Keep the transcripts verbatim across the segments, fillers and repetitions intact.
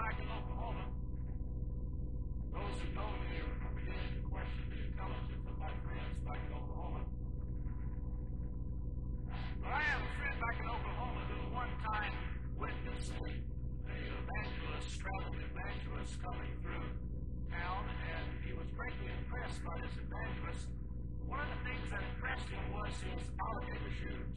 back in Oklahoma. Those who know me are beginning to question the intelligence of my friends back in Oklahoma. But I have a friend back in Oklahoma who one time witnessed a evangelist, traveling evangelist coming through town, and he was greatly impressed by this evangelist. One of the things that impressed him was his alligator shoes.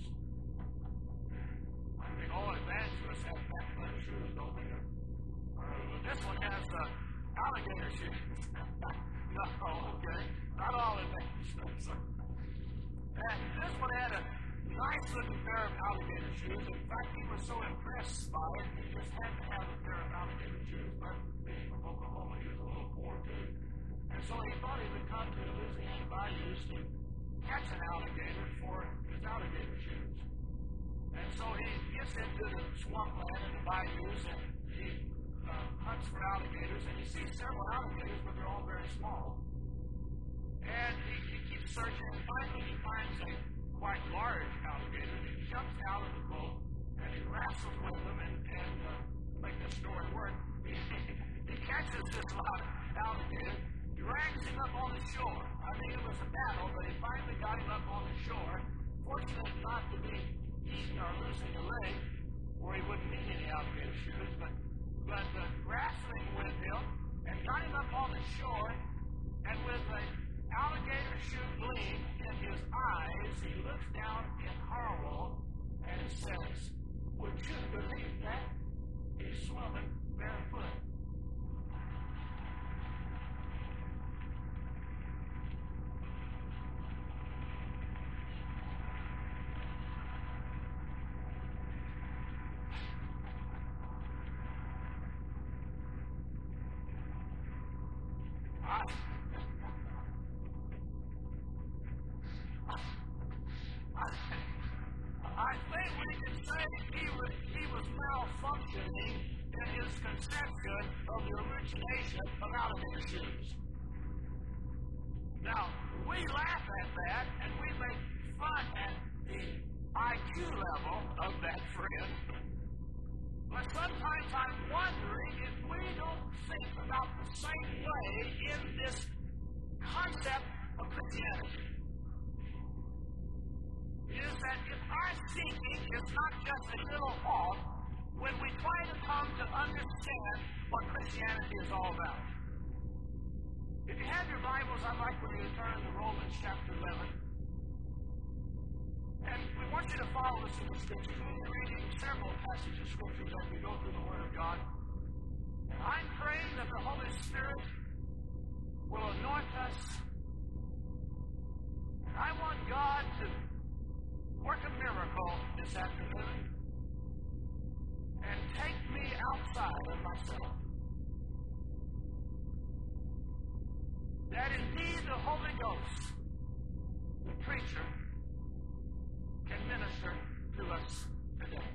I think all evangelists have that kind of shoes, don't they? Well, this one has uh, alligator shoes. No, okay. Not all evangelists. And this one had a nice looking pair of alligator shoes. In fact, he was so impressed by it, he just had to have a pair of alligator shoes. But being from Oklahoma, he was a little poor too. And so he thought he would come to the Louisiana bayous to catch an alligator for his alligator shoes. And so he gets into the swampland and the bayous, and he uh, hunts for alligators, and he sees several alligators, but they're all very small. And he, he keeps searching, and finally he finds a quite large alligator, and he jumps out of the boat, and he wrestles with them, and, and uh, to make this story work, he, he catches this alligator, drags him up on the shore. I mean, it was a battle, but he finally got him up on the shore, fortunate not to be eaten or losing a leg, or he wouldn't need any alligator shoes, but, but uh, wrestling with him, and got him up on the shore, and with an alligator shoe gleam in his eyes, he looks down in Harwell and says, "Would you believe that? He's swimming barefoot." I think we can say he was, he was malfunctioning in his conception of the origination of alligator shoes. Now, we laugh at that, and we make fun at the I Q level of that friend. But sometimes I'm wondering if we don't think about the same way in this concept of Christianity. Is that if our thinking is not just a little off when we try to come to understand what Christianity is all about. If you have your Bibles, I'd like for you to turn to Romans chapter eleven. And we want you to follow us in the Scriptures. We'll be reading several passages of Scriptures as we go through the Word of God. And I'm praying that the Holy Spirit will anoint us. And I want God to work a miracle this afternoon and take me outside of myself. That indeed the Holy Ghost, the preacher, can minister to us today.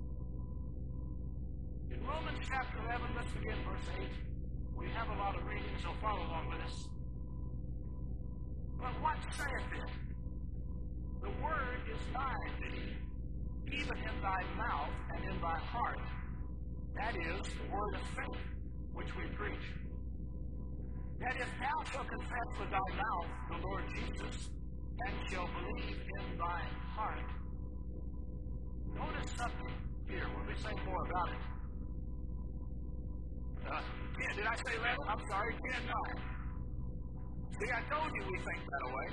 In Romans chapter eleven, let's begin verse eight. We have a lot of reading, so follow along with us. But what saith it? The word is nigh thee, even in thy mouth and in thy heart. That is the word of faith which we preach. That if thou shalt confess with thy mouth the Lord Jesus, and shalt believe in thy heart. Notice something here when we say more about it. Uh, ten, did I say eleven? I'm sorry, ten, nine. See, I told you we think that way.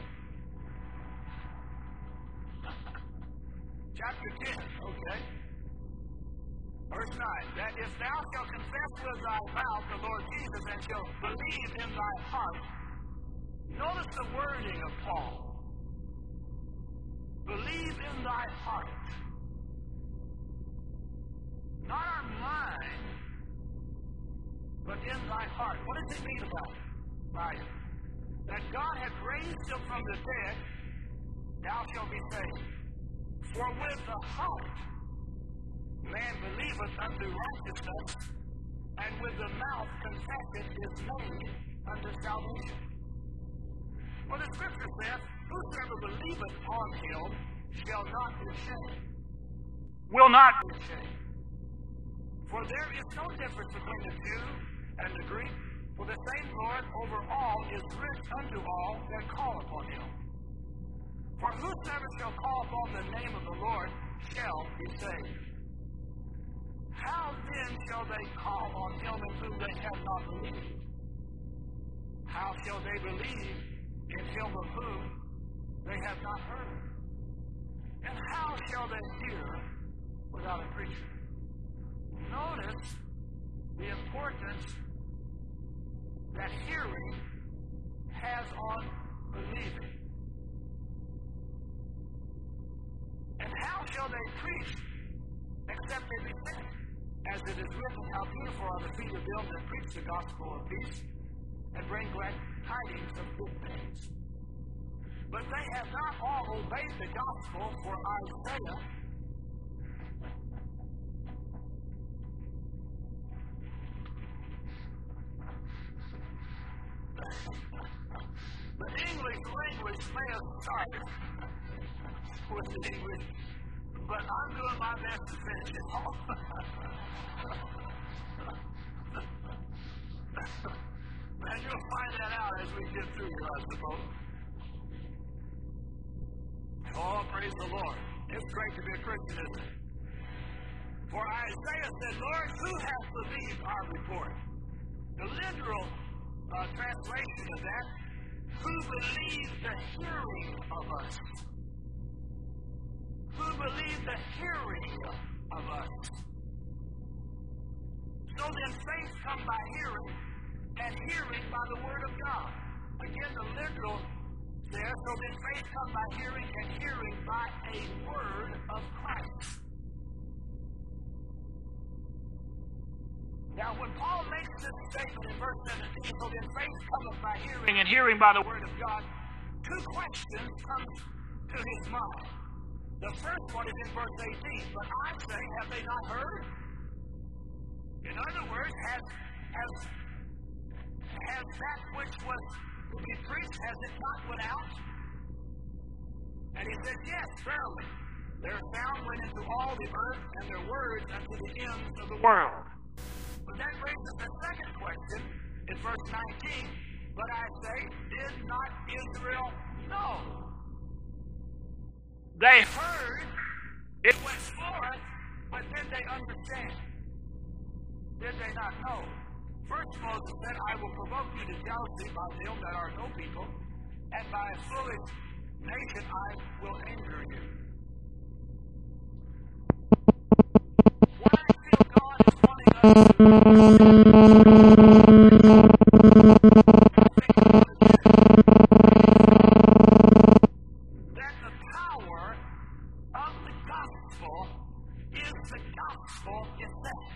Chapter ten, okay. Verse nine, that if thou shalt confess with thy mouth the Lord Jesus and shalt believe in thy heart. Notice the wording of Paul. Believe in thy heart. Not our mind, but in thy heart. What does it mean about it? By it? That God hath raised him from the dead, thou shalt be saved. For with the heart man believeth unto righteousness, and with the mouth confession is made unto salvation. For the Scripture says, whosoever believeth on him shall not be ashamed. Will not be ashamed. For there is no difference between the Jew and the Greek, for the same Lord over all is rich unto all that call upon him. For whosoever shall call upon the name of the Lord shall be saved. How then shall they call on him in whom they have not believed? How shall they believe in him of whom they have not heard? And how shall they hear without a preacher? Notice the importance that hearing has on believing. And how shall they preach except they be sent? As it is written, how beautiful are the feet of them that preach the gospel of peace and bring glad tidings of good things. But they have not all obeyed the gospel, for Isaiah the English language may have started with the English, but I'm doing my best to finish it off. And you'll find that out as we get through here, I suppose. Oh, praise the Lord. It's great to be a Christian, isn't it? For Isaiah said, Lord, who has believed our report? The literal uh, translation of that, who believed the hearing of us? Who believed the hearing of us? So then faith comes by hearing, and hearing by the word of God. Again, the literal there, so then faith comes by hearing, and hearing by a word of Christ. Now, when Paul makes this statement in verse seventeen, so then faith cometh by hearing, and hearing by the word of God, two questions come to his mind. The first one is in verse eighteen, but I say, have they not heard? In other words, has, has, has that which was to be preached, has it not went out? And he says, yes, verily. Their sound went into all the earth, and their words unto the ends of the world. But that brings us to the second question in verse nineteen. But I say, did not Israel know? They heard, it went forth, but did they understand? Did they not know? First Moses said, I will provoke you to jealousy by them that are no people, and by a foolish nation I will anger you. What I feel God is wanting us to that the power of the gospel is the gospel itself.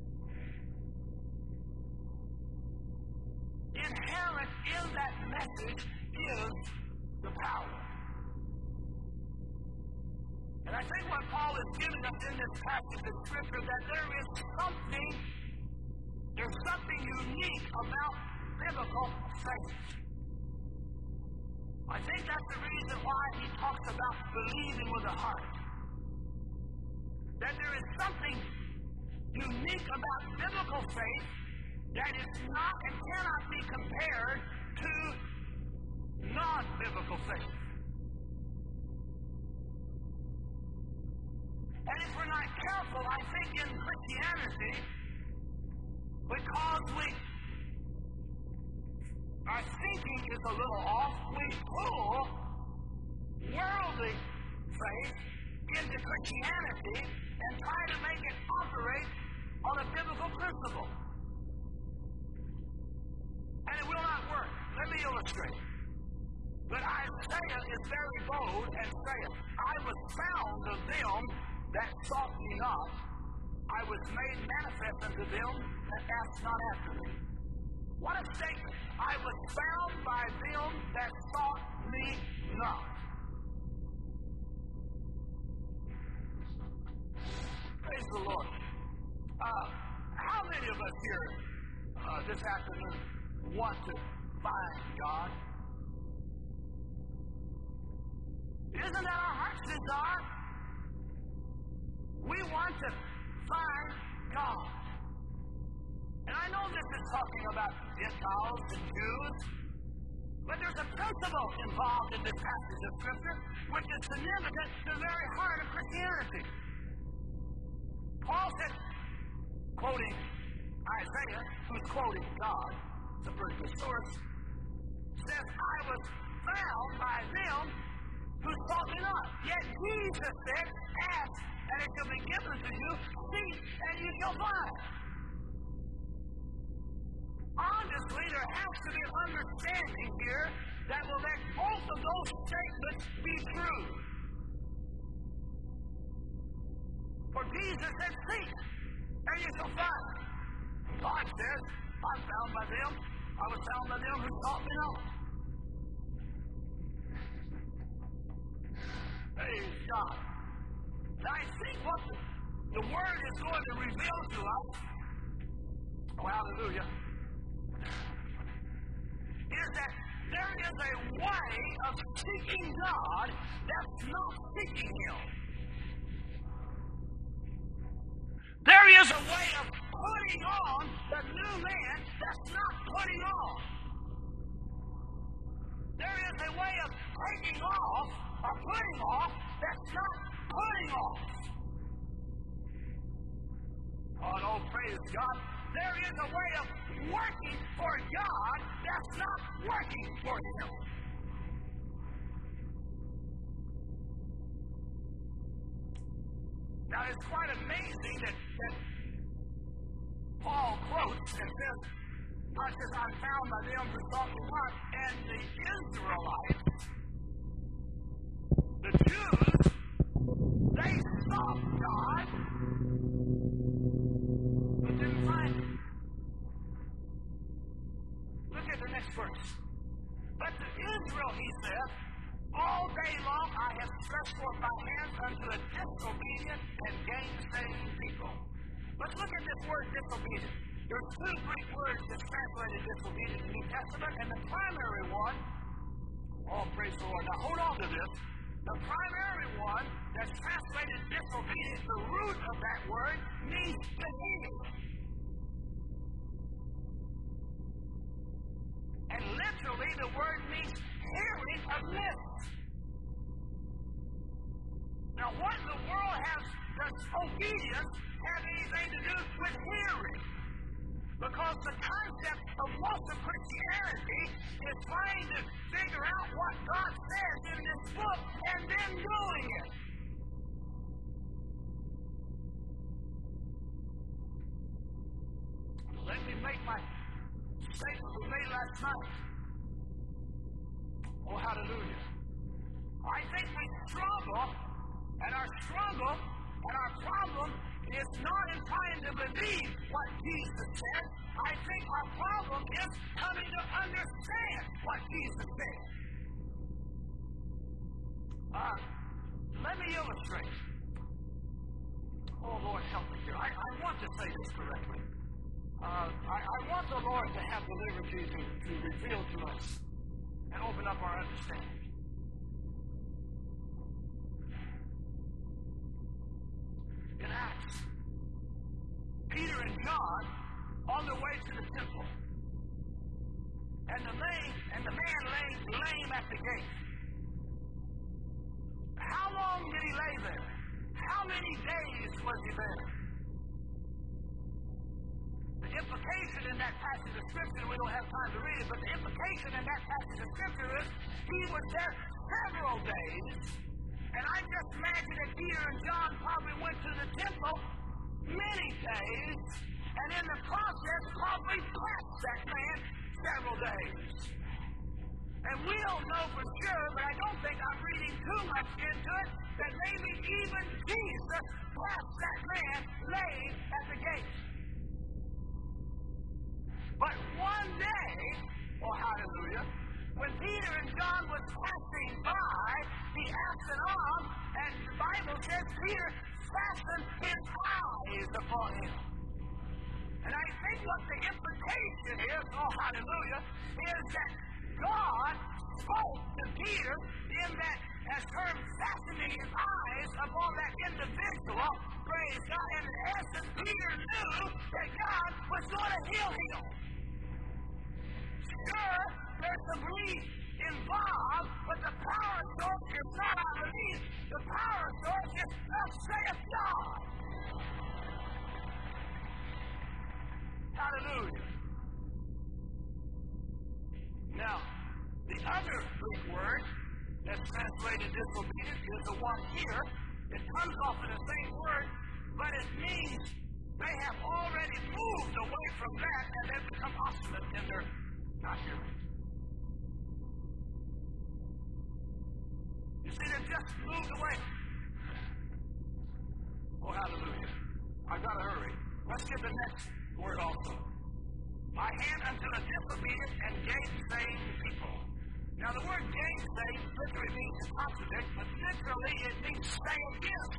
Inherent in that message is the power. And I think what Paul is giving us in this passage of Scripture, that there is something, there's something unique about biblical faith. I think that's the reason why he talks about believing with the heart. That there is something unique about biblical faith that is not and cannot be compared to non-biblical faith. And if we're not careful, I think in Christianity, because we, our thinking is a little off, we pull worldly faith into Christianity and try to make it operate on a biblical principle. And it will not work. Let me illustrate. But Isaiah is very bold and saith, I was found of them that sought me not. I was made manifest unto them that asked not after me. What a statement. I was found by them that sought me not. Praise the Lord. Uh, how many of us here uh, this afternoon want to find God? Isn't that our heart's desire? We want to find God. And I know this is talking about Gentiles and Jews, but there's a principle involved in this passage of Scripture which is significant to the very heart of Christianity. Paul said, quoting Isaiah, who's quoting God, it's a pretty good source, says, I was found by them who sought me not. Yet Jesus said, ask, and it shall be given to you, seek, and you shall find. Honestly, there has to be an understanding here that will let both of those statements be true. For Jesus said, seek, and you shall find. God says, I'm found by them. I was found by them who sought me not. Praise God. Now I think what the, the Word is going to reveal to us, oh hallelujah, is that there is a way of seeking God that's not seeking Him. There is a way of putting on the new man that's not putting on. There is a way of taking off or putting off that's not putting off. Oh, no, praise God. There is a way of working for God that's not working for Him. Now, it's quite amazing that, that Paul quotes and says, God says, I'm found by them who sought me not, and the Israelites, the Jews, they sought God, but didn't find Him. Look at the next verse. But to Israel, he said, all day long I have stretched forth my hands unto a disobedient and gainsaying people. Let's look at this word disobedient. There's two Greek words that's translated disobedient in the New Testament, and the primary one, oh, praise the Lord. Now hold on to this. The primary one that's translated disobedient, the root of that word means to hear. And literally the word means hearing amiss. Now what in the world has does obedience have anything to do with hearing? Because the concept of most of Christianity is trying to figure out what God says in this book and then doing it. Let me make my statement we made last night. Oh, hallelujah. I think we struggle, and our struggle and our problem is not in trying to believe what Jesus said. I think our problem is coming to understand what Jesus said. Uh, let me illustrate. Oh, Lord, help me here. I, I want to say this correctly. Uh, I, I want the Lord to have the liberty to, to reveal to us and open up our understanding. In Acts, Peter and John on their way to the temple, and the lame and the man lay lame at the gate. How long did he lay there? How many days was he there? The implication in that passage of Scripture, we don't have time to read it, but the implication in that passage of Scripture is he was there several days, and I just imagine that Peter and John probably went to the temple many days, and in the process probably blessed that man several days. And we don't know for sure, but I don't think I'm reading too much into it, that maybe even Jesus blessed that man laid at the gate. But one day, oh hallelujah, when Peter and John was passing by, he asked an arm, and the Bible says Peter fastened his eyes upon him. And I think what the implication is, oh hallelujah, is that God spoke to Peter in that, as term fastening his eyes upon that individual, praise God. And in essence, Peter knew that God was going to heal him. Sure, there's some belief involved, but the power source is not our belief. The power source is thus saith God. Hallelujah. Now, the other Greek word that's translated disobedient is the one here. It comes off of the same word, but it means they have already moved away from that and they've become obstinate in their not hearing. You see, they've just moved away. Oh, hallelujah. I've got to hurry. Let's get the next word also. My hand unto the disobedient and gainsaying people. Now, the word gainsay literally means to contradict, but literally it means say against.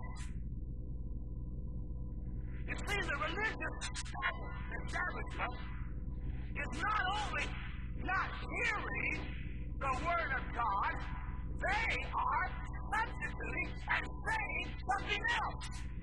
You see, the religious establishment is not only not hearing the Word of God, they are substituting and saying something else.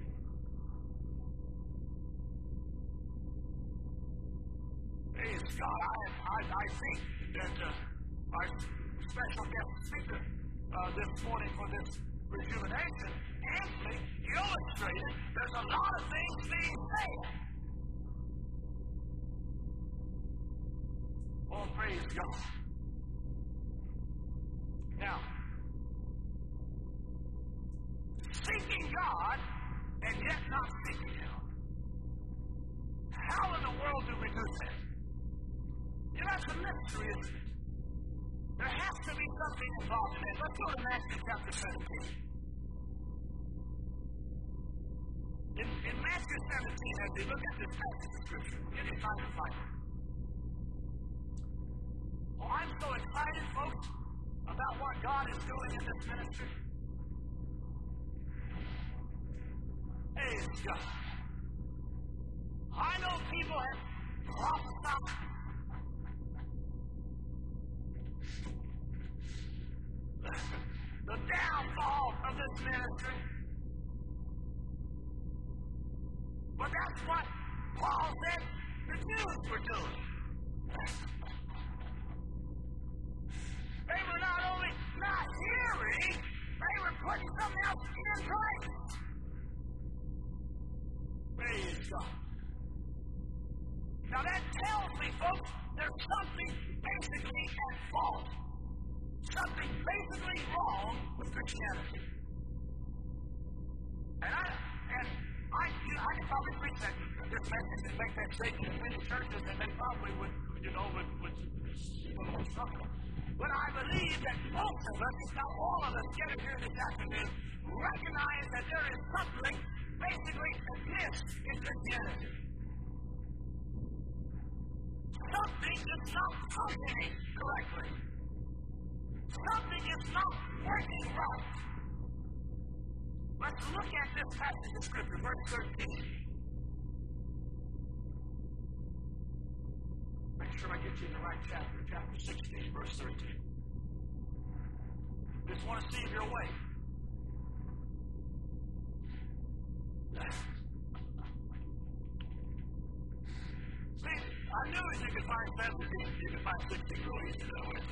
Praise God. I, I, I think that uh, our special guest speaker uh, this morning for this rejuvenation amply illustrated there's a lot of things being said. Oh, praise God. Now, seeking God and yet not seeking Him. How in the world do we do that? You know, it's a mystery, isn't it? There has to be something involved in it. Let's go to Matthew chapter seventeen. In, in Matthew seventeen, as we look at this passage of Scripture, give me time to find it. Oh, I'm so excited, folks, about what God is doing in this ministry. Praise God. I know people have prophesied the downfall of this ministry. But that's what Paul said the Jews were doing. They were not only not hearing, they were putting something else in place. Praise God. Now that tells me, folks, there's something basically at fault. Something basically wrong with Christianity. And I, and I, you know, I can probably preach that, this message and make that statement in many churches, and they probably would, you know, would, would, you know, would struggle. But I believe that most of us, if not all of us, gathered here this afternoon, recognize that there is something basically amiss in Christianity. Something is not functioning correctly. Something is not working right. Let's look at this passage of Scripture, verse thirteen. Make sure I get you in the right chapter, chapter sixteen, verse thirteen. Just want to see if you're awake. See, I knew that you could find seventeen, you could find sixteen really easy to know.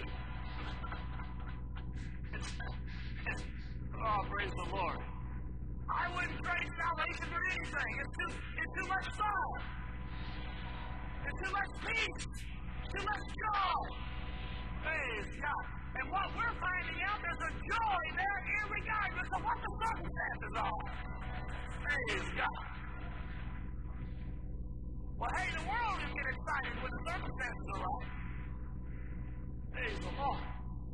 Oh, praise the Lord. I wouldn't trade salvation for anything. It's too, it's too much fun. It's too much peace. Too much joy. Praise God. And what we're finding out, there's a joy there irregardless of what the circumstances are. Praise God. Well, hey, the world will get excited when the circumstances are right. Praise the Lord.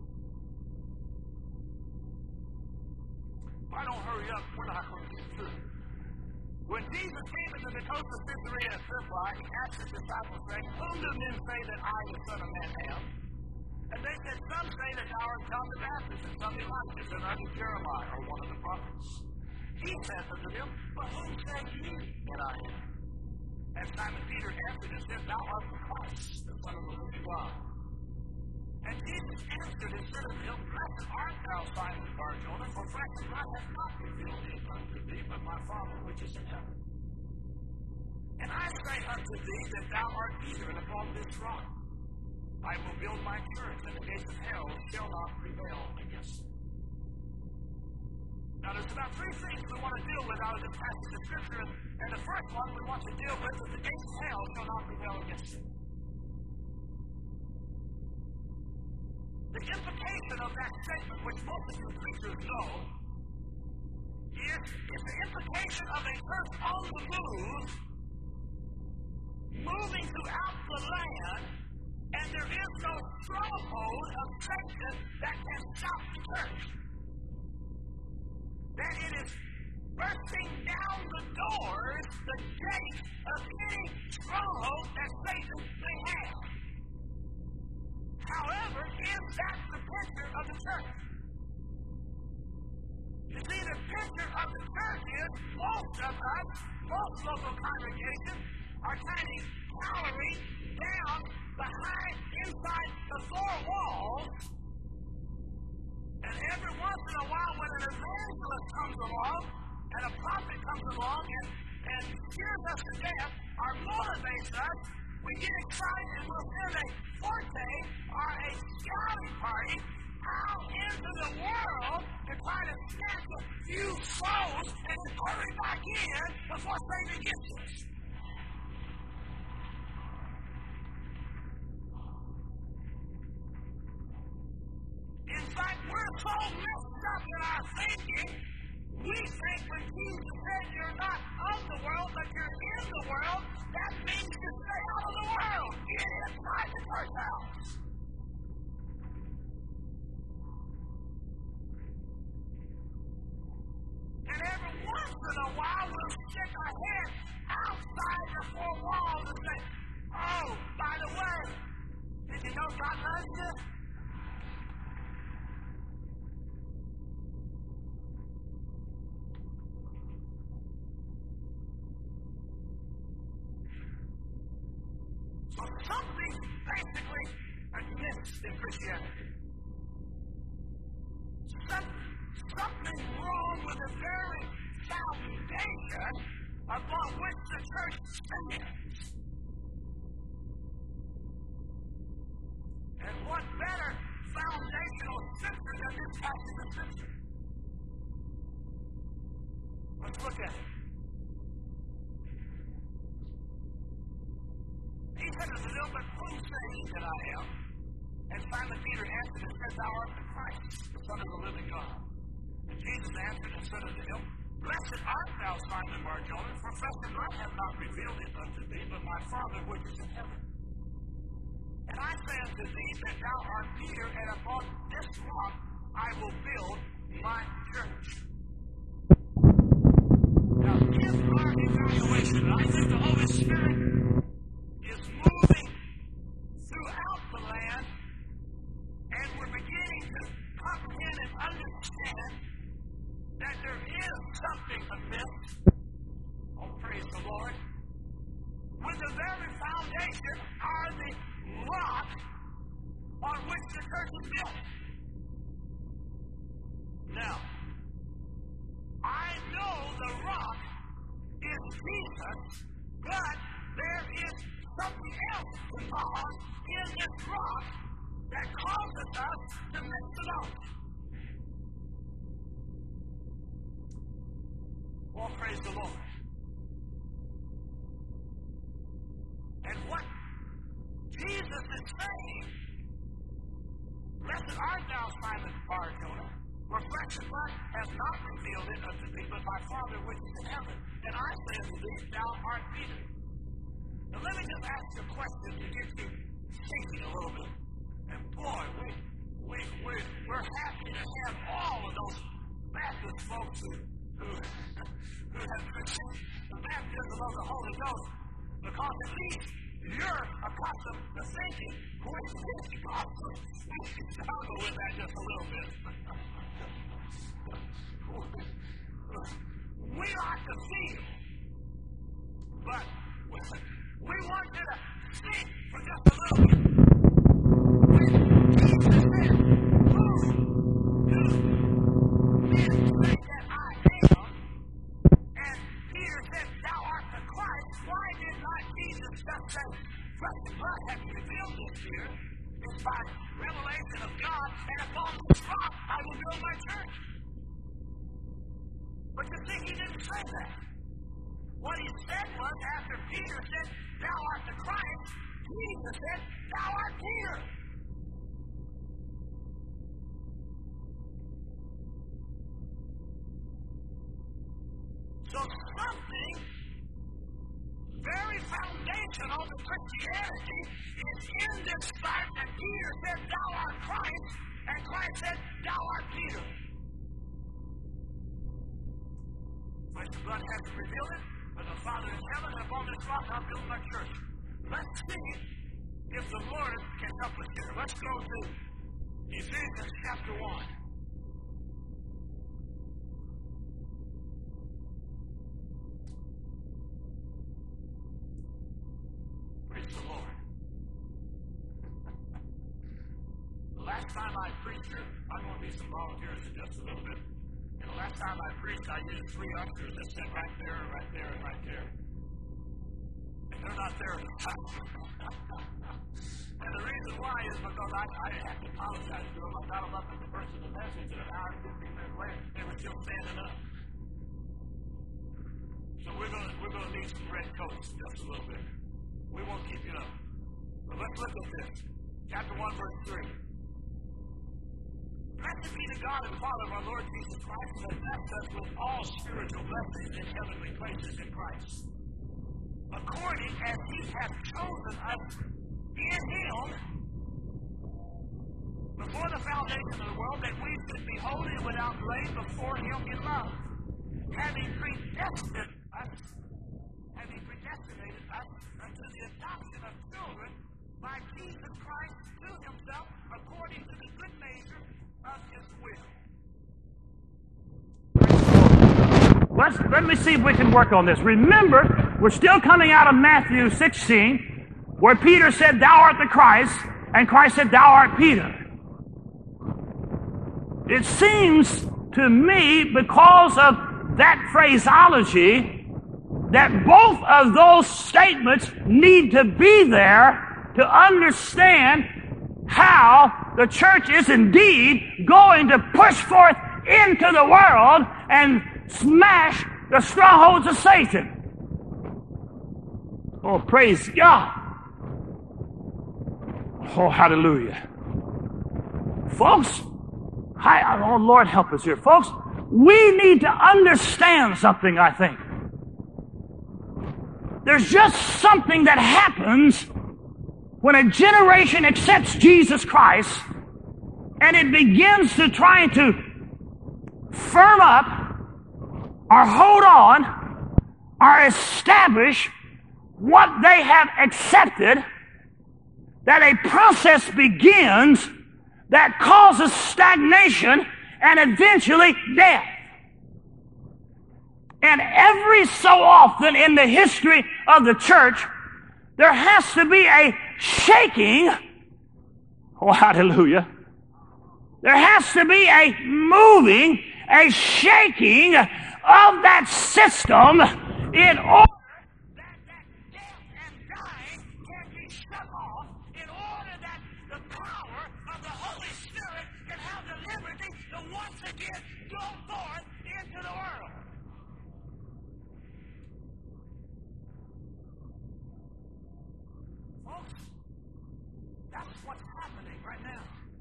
If I don't hurry up, we're not going to get through. When Jesus came into the coast of Caesarea Philippi, he asked his disciples, saying, whom do men say that I, the Son of Man, am? And they said, some say that thou art John the Baptist, and some Elijah, and others Jeremiah, or one of the prophets. He said unto them, but whom say ye that I am? And Simon Peter answered and said, thou art the Christ, the Son of the living God. And Jesus answered and said unto him, Blessed art thou, Simon Bar-Jonah, for flesh and blood hath not revealed it unto thee, but my Father which is in heaven. And I say unto thee that thou art Peter, and upon this rock I will build my church, and the gates of hell shall not prevail against it. Now, there's about three things we want to deal with out of this passage of Scripture, and the first one we want to deal with is the gates of hell shall not prevail against it. The implication of that statement, which most of you preachers know, is, is the implication of a church on the move, moving throughout the land, and there is no stronghold of Satan that can stop the church. That it is bursting down the doors, the gate of any stronghold that Satan may have. However, is that the picture of the church? You see, the picture of the church is most of us, most local congregations, are kind of cowering down behind, inside the four walls. And every once in a while, when an evangelist comes along, and a prophet comes along, and, and cheers us to death, or motivates us, we get excited and we'll send a forte or a scouting party out into the world to try to snatch a few souls and then hurry back in before Satan gets us. In fact, we're so messed up in our thinking, we think when Jesus said you're not of the world, but you're in the world, that means you stay out of the world. Get inside the church house. And every once in a while, we'll stick our head outside the four walls and say, oh, by the way, did you know God loves you? So something's basically amiss in Christianity. Some, something wrong with the very foundation upon which the church stands. And what better foundational scripture than this passage of Scripture? Let's look at it. He said, "It's a little bit whom say ye that I am?" And Simon Peter answered and said, "Thou art the Christ, the Son of the living God." And Jesus answered and said unto him, "Blessed art thou, Simon Bar-Jonah, for flesh and blood hath not revealed it unto thee, but my Father which is in heaven. And I say unto thee that thou art Peter, and upon this rock I will build my church." Now, in our evaluation, I think the Holy Spirit is moving throughout the land, and we're beginning to comprehend and understand that there is something amiss. Oh, praise the Lord. With the very foundation are the rock on which the church is built. Now, I know the rock is Jesus, but there is something else involved in this rock that causes us to mix it up. Well, praise the Lord. And what Jesus is saying, "Blessed art thou, Simon Bar-Jonah, for flesh and blood has not revealed it unto thee, but my Father which is in heaven. And I say unto thee, thou art Peter." Now let me just ask you a question to get you thinking a little bit. And boy, we, we, we, we're happy to have all of those Baptist folks who, who, who have received the baptism of the Holy Ghost, because at least you're accustomed to thinking, which is Pentecostal. We can struggle with that just a little bit. We like to feel, but we want you to think for just a little bit. When here is by revelation of God, and upon this rock I will build my church. But you see, he didn't say that. What he said was, after Peter said, thou art the Christ, Jesus said, thou art Peter. So something very foundational to Christianity is in this fact that Peter said, thou art Christ, and Christ said, thou art Peter. But the blood hasn't revealed it, but the Father in heaven, and upon this rock I'll build my church. Let's see if the Lord can help us here. Let's go to Ephesians chapter one. Praise the Lord. The last time I preached here, I'm going to be some volunteers in just a little bit. And the last time I preached, I used three ushers that sit right there, right there, and right there. And they're not there at the time. And the reason why is because I, I had to apologize to them. I got them up at the first of the message, and an hour and fifteen minutes later, they were still standing up. So we're going to we're going to need some red coats just a little bit. We won't keep you up. But let's look at this. Chapter one, verse three. Blessed be the God and Father of our Lord Jesus Christ, who has blessed us with all spiritual blessings in heavenly places in Christ, according as he hath chosen us in him before the foundation of the world, that we should be holy and without blame before him in love, having predestined us, having predestinated us unto the adoption of children by Jesus Christ to himself, according to the good measure of his will. Let's, let me see if we can work on this. Remember, we're still coming out of Matthew sixteen, where Peter said, thou art the Christ, and Christ said, thou art Peter. It seems to me, because of that phraseology, that both of those statements need to be there to understand how the church is indeed going to push forth into the world and smash the strongholds of Satan. Oh, praise God. Oh, hallelujah. Folks, I, oh, Lord, help us here. Folks, we need to understand something, I think. There's just something that happens when a generation accepts Jesus Christ and it begins to try to firm up or hold on or establish what they have accepted, that a process begins that causes stagnation and eventually death. And every so often in the history of the church, there has to be a shaking. Oh, hallelujah. There has to be a moving, a shaking of that system in order that that death and dying can be shut off, in order that the power of the Holy Spirit can have the liberty to once again go forth into the world. Folks, that's what's happening right now.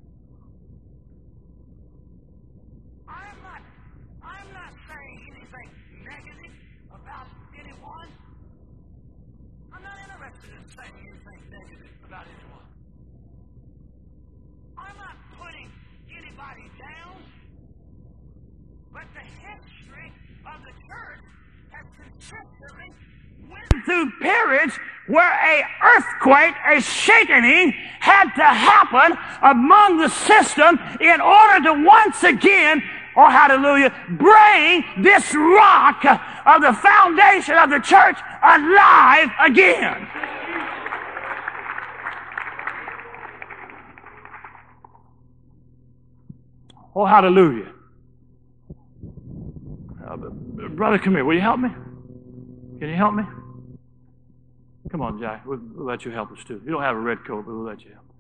I'm not, I'm not saying anything negative about anyone. I'm not interested in saying anything negative about anyone. I'm not putting anybody down, but the history of the church has consistently went through periods where a earthquake, a shaking had to happen among the system in order to once again, oh hallelujah, bring this rock of the foundation of the church alive again. Oh hallelujah. Uh, brother, come here. Will you help me? Can you help me? Come on, Jack. We'll, we'll let you help us too. You don't have a red coat, but we'll let you help.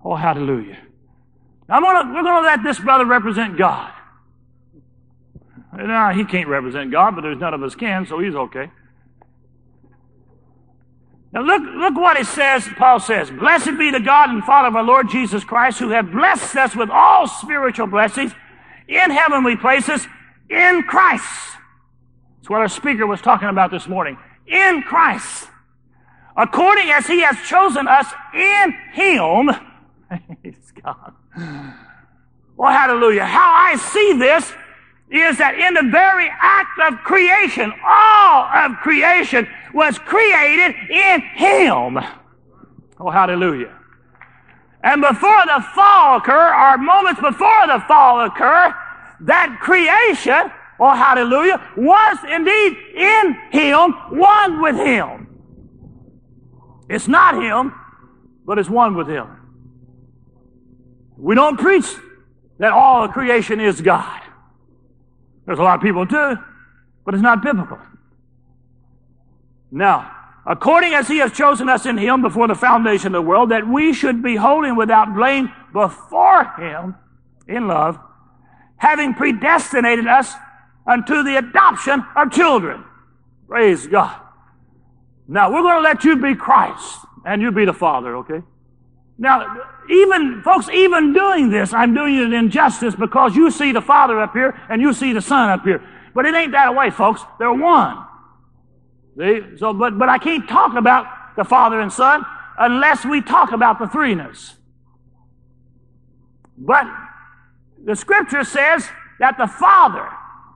Oh, hallelujah. Now, I'm gonna, we're going to let this brother represent God. Now, he can't represent God, but there's none of us can, so he's okay. Now, look, look what it says, Paul says, "Blessed be the God and Father of our Lord Jesus Christ, who have blessed us with all spiritual blessings in heavenly places in Christ." That's what our speaker was talking about this morning. In Christ. According as he has chosen us in him. Praise God. Well, hallelujah. How I see this is that in the very act of creation, all of creation was created in him. Oh, hallelujah. And before the fall occur, or moments before the fall occur, that creation, oh, hallelujah, was indeed in him, one with him. It's not him, but it's one with him. We don't preach that all of creation is God. There's a lot of people do, but it's not biblical. Now, according as he has chosen us in him before the foundation of the world, that we should be holy and without blame before him in love, having predestinated us unto the adoption of children. Praise God. Now, we're going to let you be Christ, and you be the Father, okay? Now, even, folks, even doing this, I'm doing it in injustice because you see the Father up here and you see the Son up here. But it ain't that way, folks. They're one. See? So, but, but I can't talk about the Father and Son unless we talk about the threeness. But the Scripture says that the Father,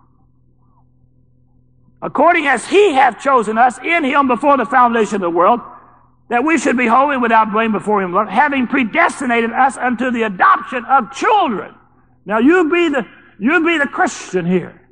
according as he hath chosen us in him before the foundation of the world, that we should be holy without blame before him, having predestinated us unto the adoption of children. Now, you be the, you be the Christian here.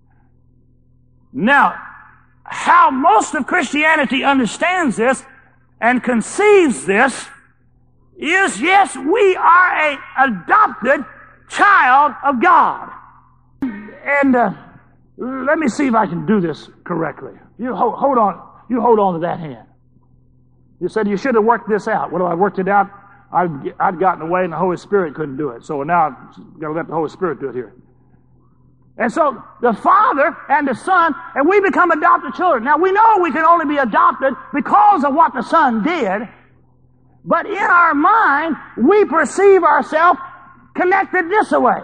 Now, how most of Christianity understands this and conceives this is, yes, we are a adopted child of God. And uh, let me see if I can do this correctly. You hold, hold on. You hold on to that hand. You said you should have worked this out. Well, I worked it out. I'd, I'd gotten away and the Holy Spirit couldn't do it. So now I've got to let the Holy Spirit do it here. And so the Father and the Son, and we become adopted children. Now we know we can only be adopted because of what the Son did. But in our mind, we perceive ourselves connected this way.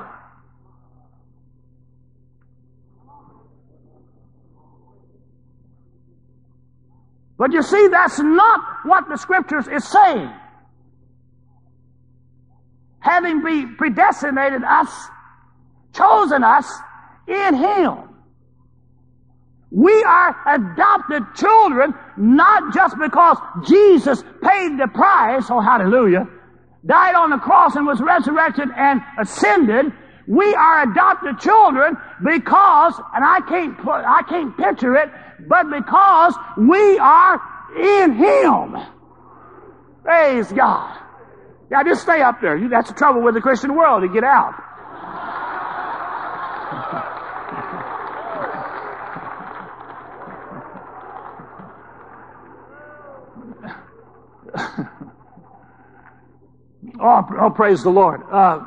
But you see, that's not what the Scriptures is saying. Having be predestinated us, chosen us in him. We are adopted children, not just because Jesus paid the price, oh hallelujah, died on the cross and was resurrected and ascended. We are adopted children because, and I can't put, I can't picture it, but because we are in him. Praise God. Yeah, just stay up there. That's the trouble with the Christian world. You get out. oh, oh, praise the Lord. Uh,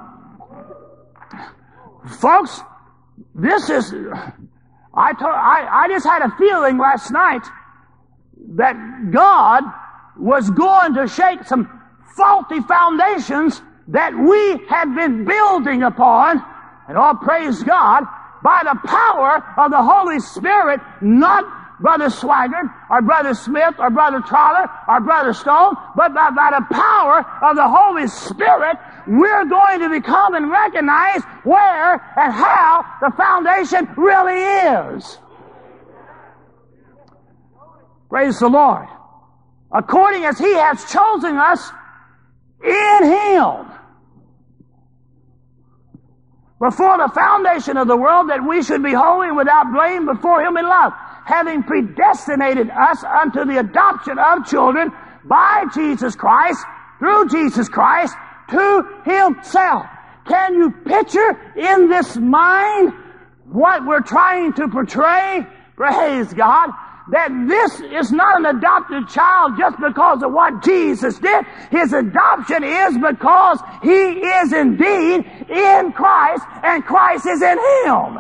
folks, this is... I, told, I, I just had a feeling last night that God was going to shake some faulty foundations that we had been building upon, and all praise God, by the power of the Holy Spirit, not Brother Swaggart, or Brother Smith, or Brother Troller, or Brother Stone, but by, by the power of the Holy Spirit, we're going to become and recognize where and how the foundation really is. Praise the Lord. According as he has chosen us in him before the foundation of the world, that we should be holy and without blame before him in love, having predestinated us unto the adoption of children by Jesus Christ, through Jesus Christ, to himself. Can you picture in this mind what we're trying to portray? Praise God. that this is not an adopted child just because of what Jesus did. His adoption is because he is indeed in Christ and Christ is in him.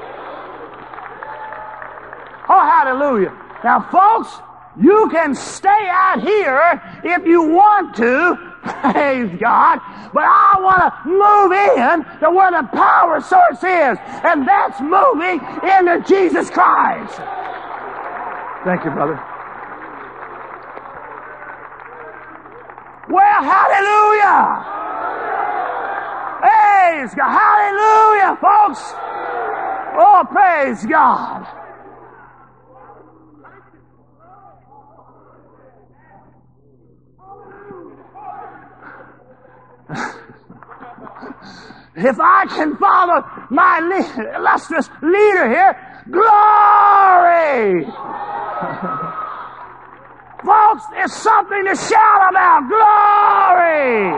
Oh, hallelujah. Now, folks, you can stay out here if you want to, praise God, but I want to move in to where the power source is, and that's moving into Jesus Christ. Thank you, brother. Well, hallelujah. Praise God. Hallelujah, folks. Oh, praise God. If I can follow my le- illustrious leader here, glory! Folks, it's something to shout about. Glory!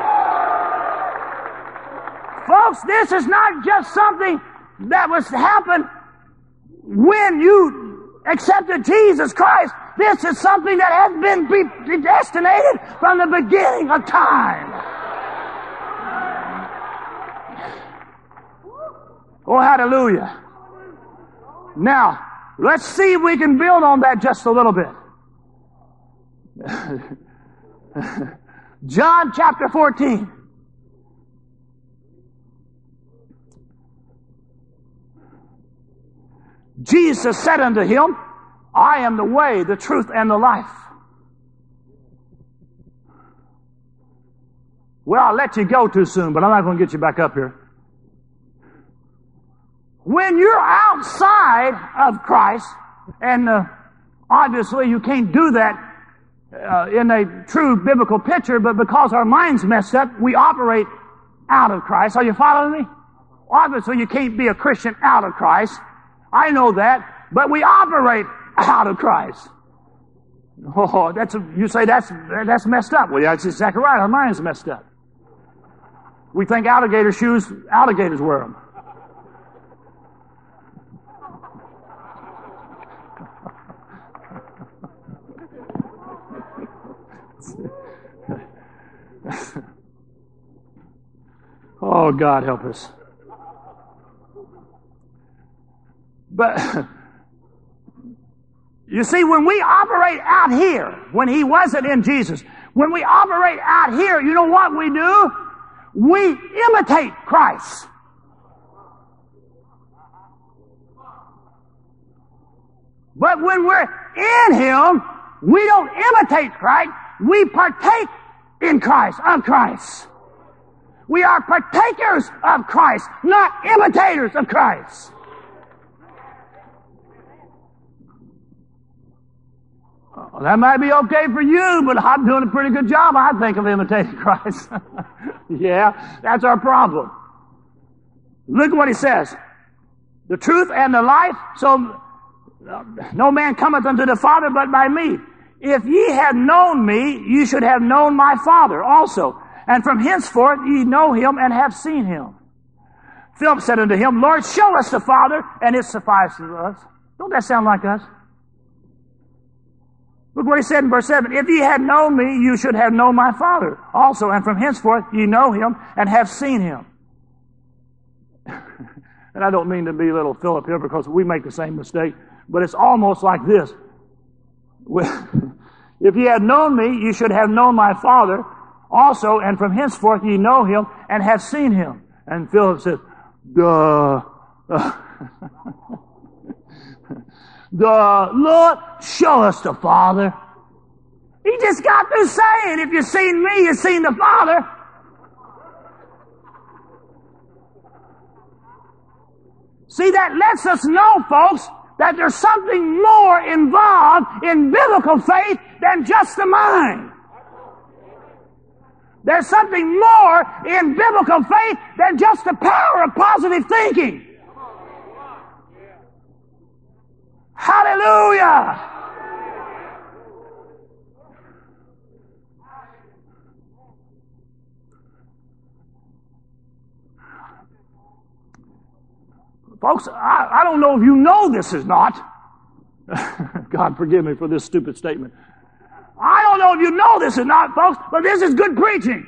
Folks, this is not just something that was to happen when you accepted Jesus Christ. This is something that has been predestinated from the beginning of time. Oh, hallelujah. Now, let's see if we can build on that just a little bit. John chapter fourteen. Jesus said unto him, I am the way, the truth, and the life. Well, I'll let you go too soon, but I'm not going to get you back up here. When you're outside of Christ, and uh, obviously you can't do that uh, in a true biblical picture, but because our mind's messed up, we operate out of Christ. Are you following me? Obviously you can't be a Christian out of Christ. I know that, but we operate out of Christ. Oh, that's a, you say that's that's messed up. Well, yeah, that's exactly right. Our mind's messed up. We think alligator shoes, alligators wear them. Oh, God help us. But, you see, when we operate out here, when he wasn't in Jesus, when we operate out here, you know what we do? We imitate Christ. But when we're in him, we don't imitate Christ, we partake in Christ, of Christ. We are partakers of Christ, not imitators of Christ. Well, that might be okay for you, but I'm doing a pretty good job, I think, of imitating Christ. Yeah, that's our problem. Look at what he says. The truth and the life, so uh, no man cometh unto the Father but by me. If ye had known me, ye should have known my Father also. And from henceforth ye know him and have seen him. Philip said unto him, Lord, show us the Father, and it suffices us. Don't that sound like us? Look what he said in verse seven. If ye had known me, you should have known my Father also. And from henceforth ye know him and have seen him. And I don't mean to belittle Philip here because we make the same mistake, but it's almost like this. If ye had known me, you should have known my Father also, and from henceforth ye know him and have seen him. And Philip says, Duh. The Lord, show us the Father. He just got through saying, if you've seen me, you've seen the Father. See, that lets us know, folks, that there's something more involved in biblical faith than just the mind. There's something more in biblical faith than just the power of positive thinking. Hallelujah! Folks, I, I don't know if you know this is not. God forgive me for this stupid statement. I don't know if you know this or not, folks, but this is good preaching.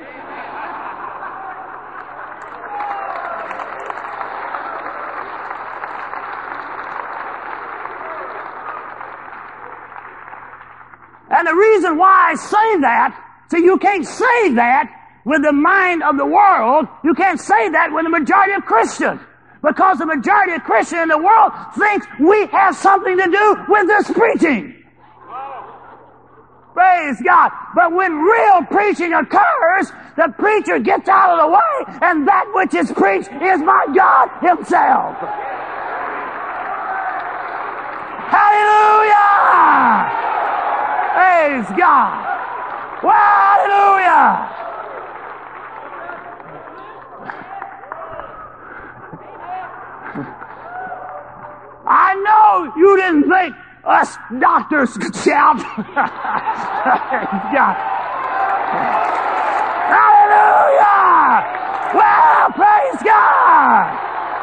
And the reason why I say that, see, you can't say that with the mind of the world. You can't say that with the majority of Christians. Because the majority of Christians in the world thinks we have something to do with this preaching. Praise God. But when real preaching occurs, the preacher gets out of the way, and that which is preached is my God Himself. Hallelujah! Praise God. Well, hallelujah! I know you didn't think us doctors could shout. God. Hallelujah! Well, praise God!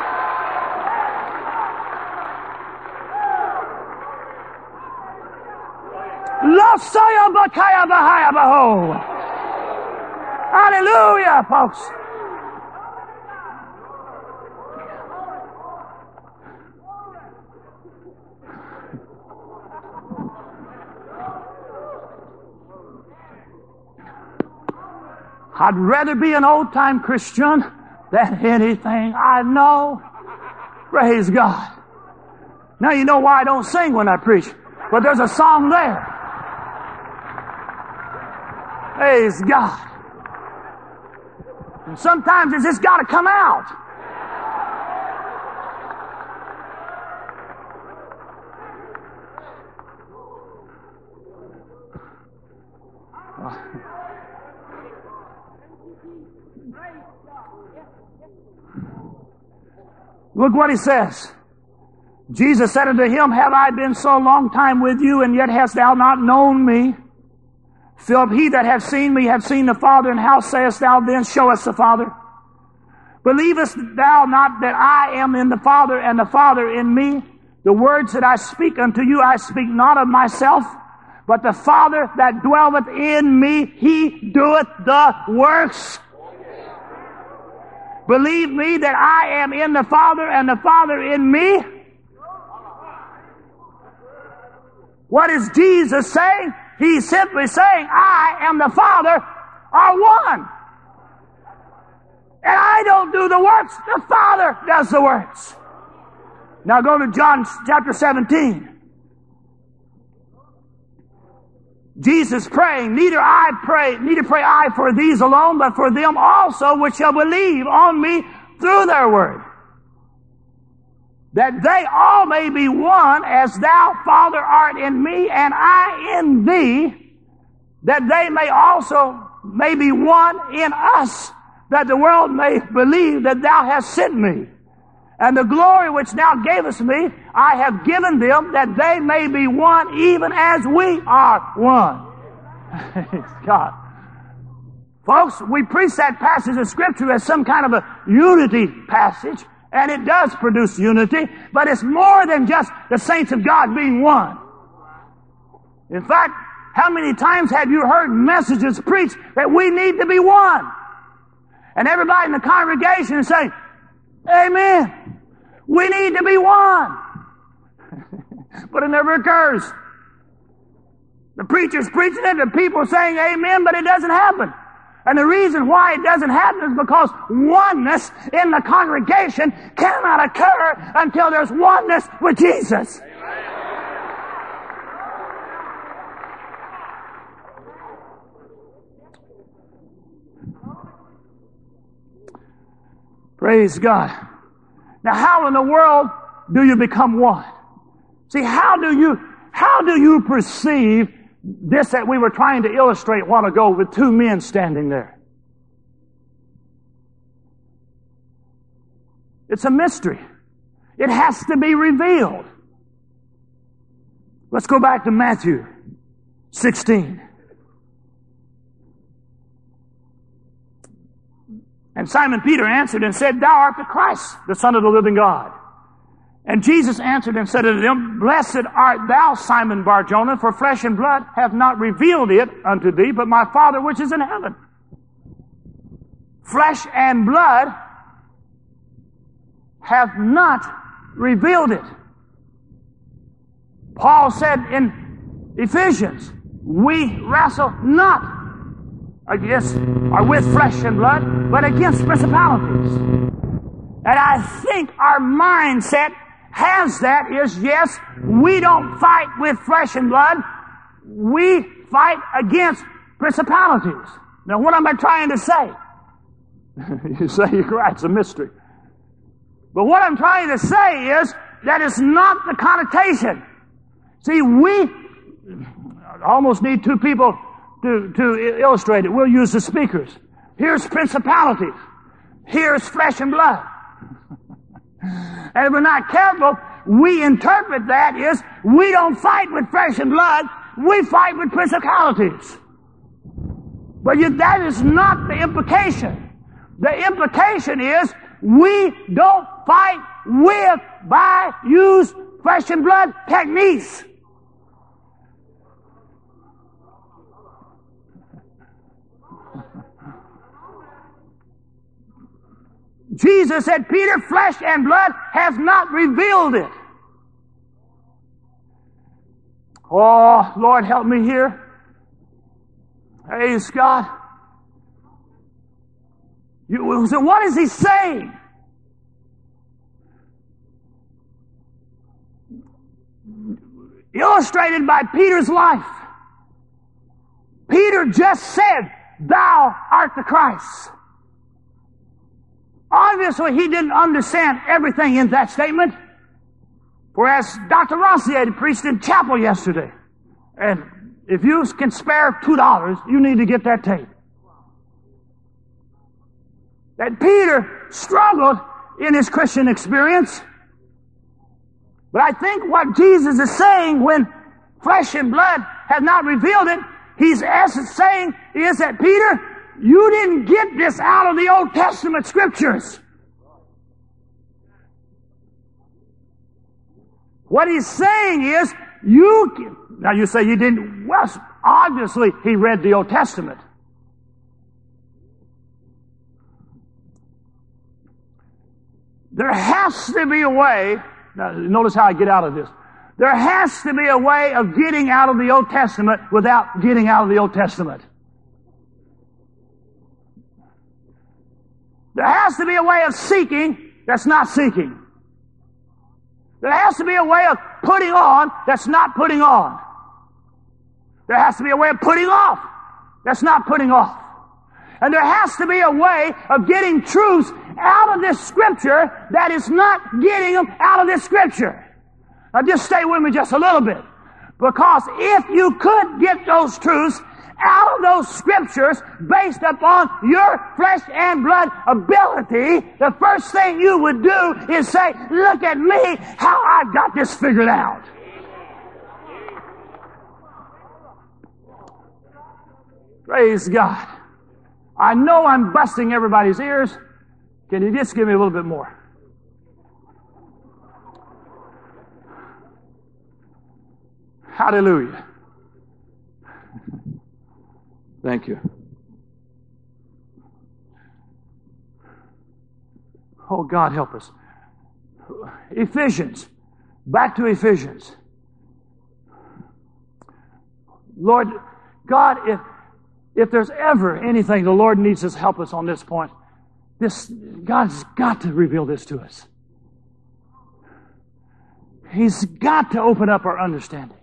Losaya bakaya bahaya baho. Hallelujah, folks. I'd rather be an old-time Christian than anything I know. Praise God. Now you know why I don't sing when I preach, but there's a song there. Praise God. And sometimes it's just got to come out. Look what he says. Jesus said unto him, have I been so long time with you, and yet hast thou not known me? Philip, he that hath seen me hath seen the Father, and how sayest thou then, show us the Father? Believest thou not that I am in the Father, and the Father in me? The words that I speak unto you, I speak not of myself, but the Father that dwelleth in me, He doeth the works. Believe me that I am in the Father and the Father in me. What is Jesus saying? He's simply saying, I am the Father are one. And I don't do the works, the Father does the works. Now go to John chapter seventeen. Jesus praying, neither I pray, neither pray I for these alone, but for them also which shall believe on me through their word, that they all may be one, as thou, Father, art in me, and I in thee, that they may also may be one in us, that the world may believe that thou hast sent me. And the glory which thou gavest me, I have given them, that they may be one, even as we are one. Praise God. Folks, we preach that passage of Scripture as some kind of a unity passage, and it does produce unity, but it's more than just the saints of God being one. In fact, how many times have you heard messages preached that we need to be one? And everybody in the congregation is saying, amen. We need to be one. But it never occurs. The preacher's preaching it, the people are saying amen, but it doesn't happen. And the reason why it doesn't happen is because oneness in the congregation cannot occur until there's oneness with Jesus. Praise God. Now, how in the world do you become one? See, how do you, how do you perceive this that we were trying to illustrate a while ago with two men standing there? It's a mystery. It has to be revealed. Let's go back to Matthew sixteen. And Simon Peter answered and said, thou art the Christ, the Son of the living God. And Jesus answered and said unto them, Blessed art thou, Simon Bar-Jonah, for flesh and blood hath not revealed it unto thee, but my Father which is in heaven. Flesh and blood have not revealed it. Paul said in Ephesians, we wrestle not against or with flesh and blood, but against principalities. And I think our mindset has that is, yes, we don't fight with flesh and blood. We fight against principalities. Now, what am I trying to say? You say you're right, it's a mystery. But what I'm trying to say is that is not the connotation. See, we almost need two people to, to illustrate it. We'll use the speakers. Here's principalities. Here's flesh and blood. And if we're not careful, we interpret that as we don't fight with flesh and blood, we fight with principalities. But yet that is not the implication. The implication is we don't fight with, by, use flesh and blood techniques. Jesus said, Peter, flesh and blood has not revealed it. Oh, Lord, help me here. Praise God. You, so what is he saying? Illustrated by Peter's life. Peter just said, thou art the Christ. Obviously, he didn't understand everything in that statement. Whereas Doctor Rossi had preached in chapel yesterday. And if you can spare two dollars, you need to get that tape. That Peter struggled in his Christian experience. But I think what Jesus is saying when flesh and blood have not revealed it, he's essence saying is that, Peter, you didn't get this out of the Old Testament scriptures. What he's saying is, you, now you say you didn't, well, obviously he read the Old Testament. There has to be a way, now notice how I get out of this. There has to be a way of getting out of the Old Testament without getting out of the Old Testament. There has to be a way of seeking that's not seeking. There has to be a way of putting on that's not putting on. There has to be a way of putting off that's not putting off. And there has to be a way of getting truths out of this scripture that is not getting them out of this scripture. Now just stay with me just a little bit. Because if you could get those truths out of those scriptures based upon your flesh and blood ability, the first thing you would do is say, look at me, how I've got this figured out. Praise God. I know I'm busting everybody's ears. Can you just give me a little bit more? Hallelujah. Thank you. Oh, God, help us. Ephesians. Back to Ephesians. Lord, God, if, if there's ever anything the Lord needs us help us on this point, this, God's got to reveal this to us. He's got to open up our understanding.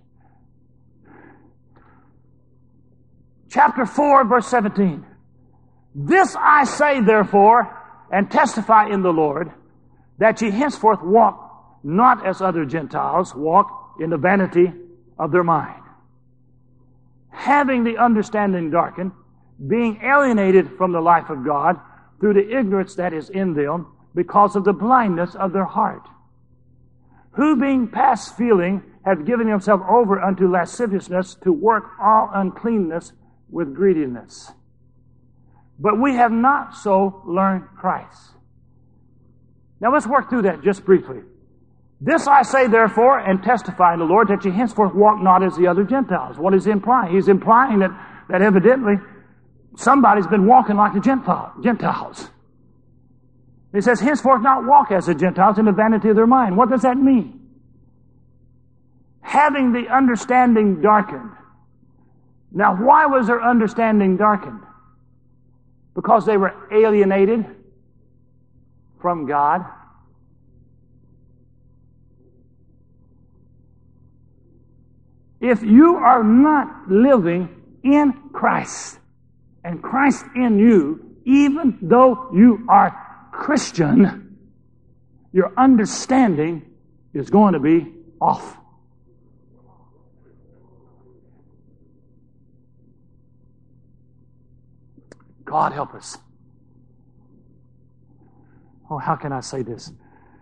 Chapter four, verse seventeen. This I say, therefore, and testify in the Lord, that ye henceforth walk not as other Gentiles walk, in the vanity of their mind, having the understanding darkened, being alienated from the life of God through the ignorance that is in them, because of the blindness of their heart, who being past feeling have given themselves over unto lasciviousness, to work all uncleanness with greediness. But we have not so learned Christ. Now let's work through that just briefly. This I say therefore, and testify in the Lord, that ye henceforth walk not as the other Gentiles. What is he implying? He's implying that, that evidently somebody's been walking like the Gentiles. He says, henceforth not walk as the Gentiles in the vanity of their mind. What does that mean? Having the understanding darkened. Now, why was their understanding darkened? Because they were alienated from God. If you are not living in Christ, and Christ in you, even though you are Christian, your understanding is going to be off. God help us. Oh, how can I say this?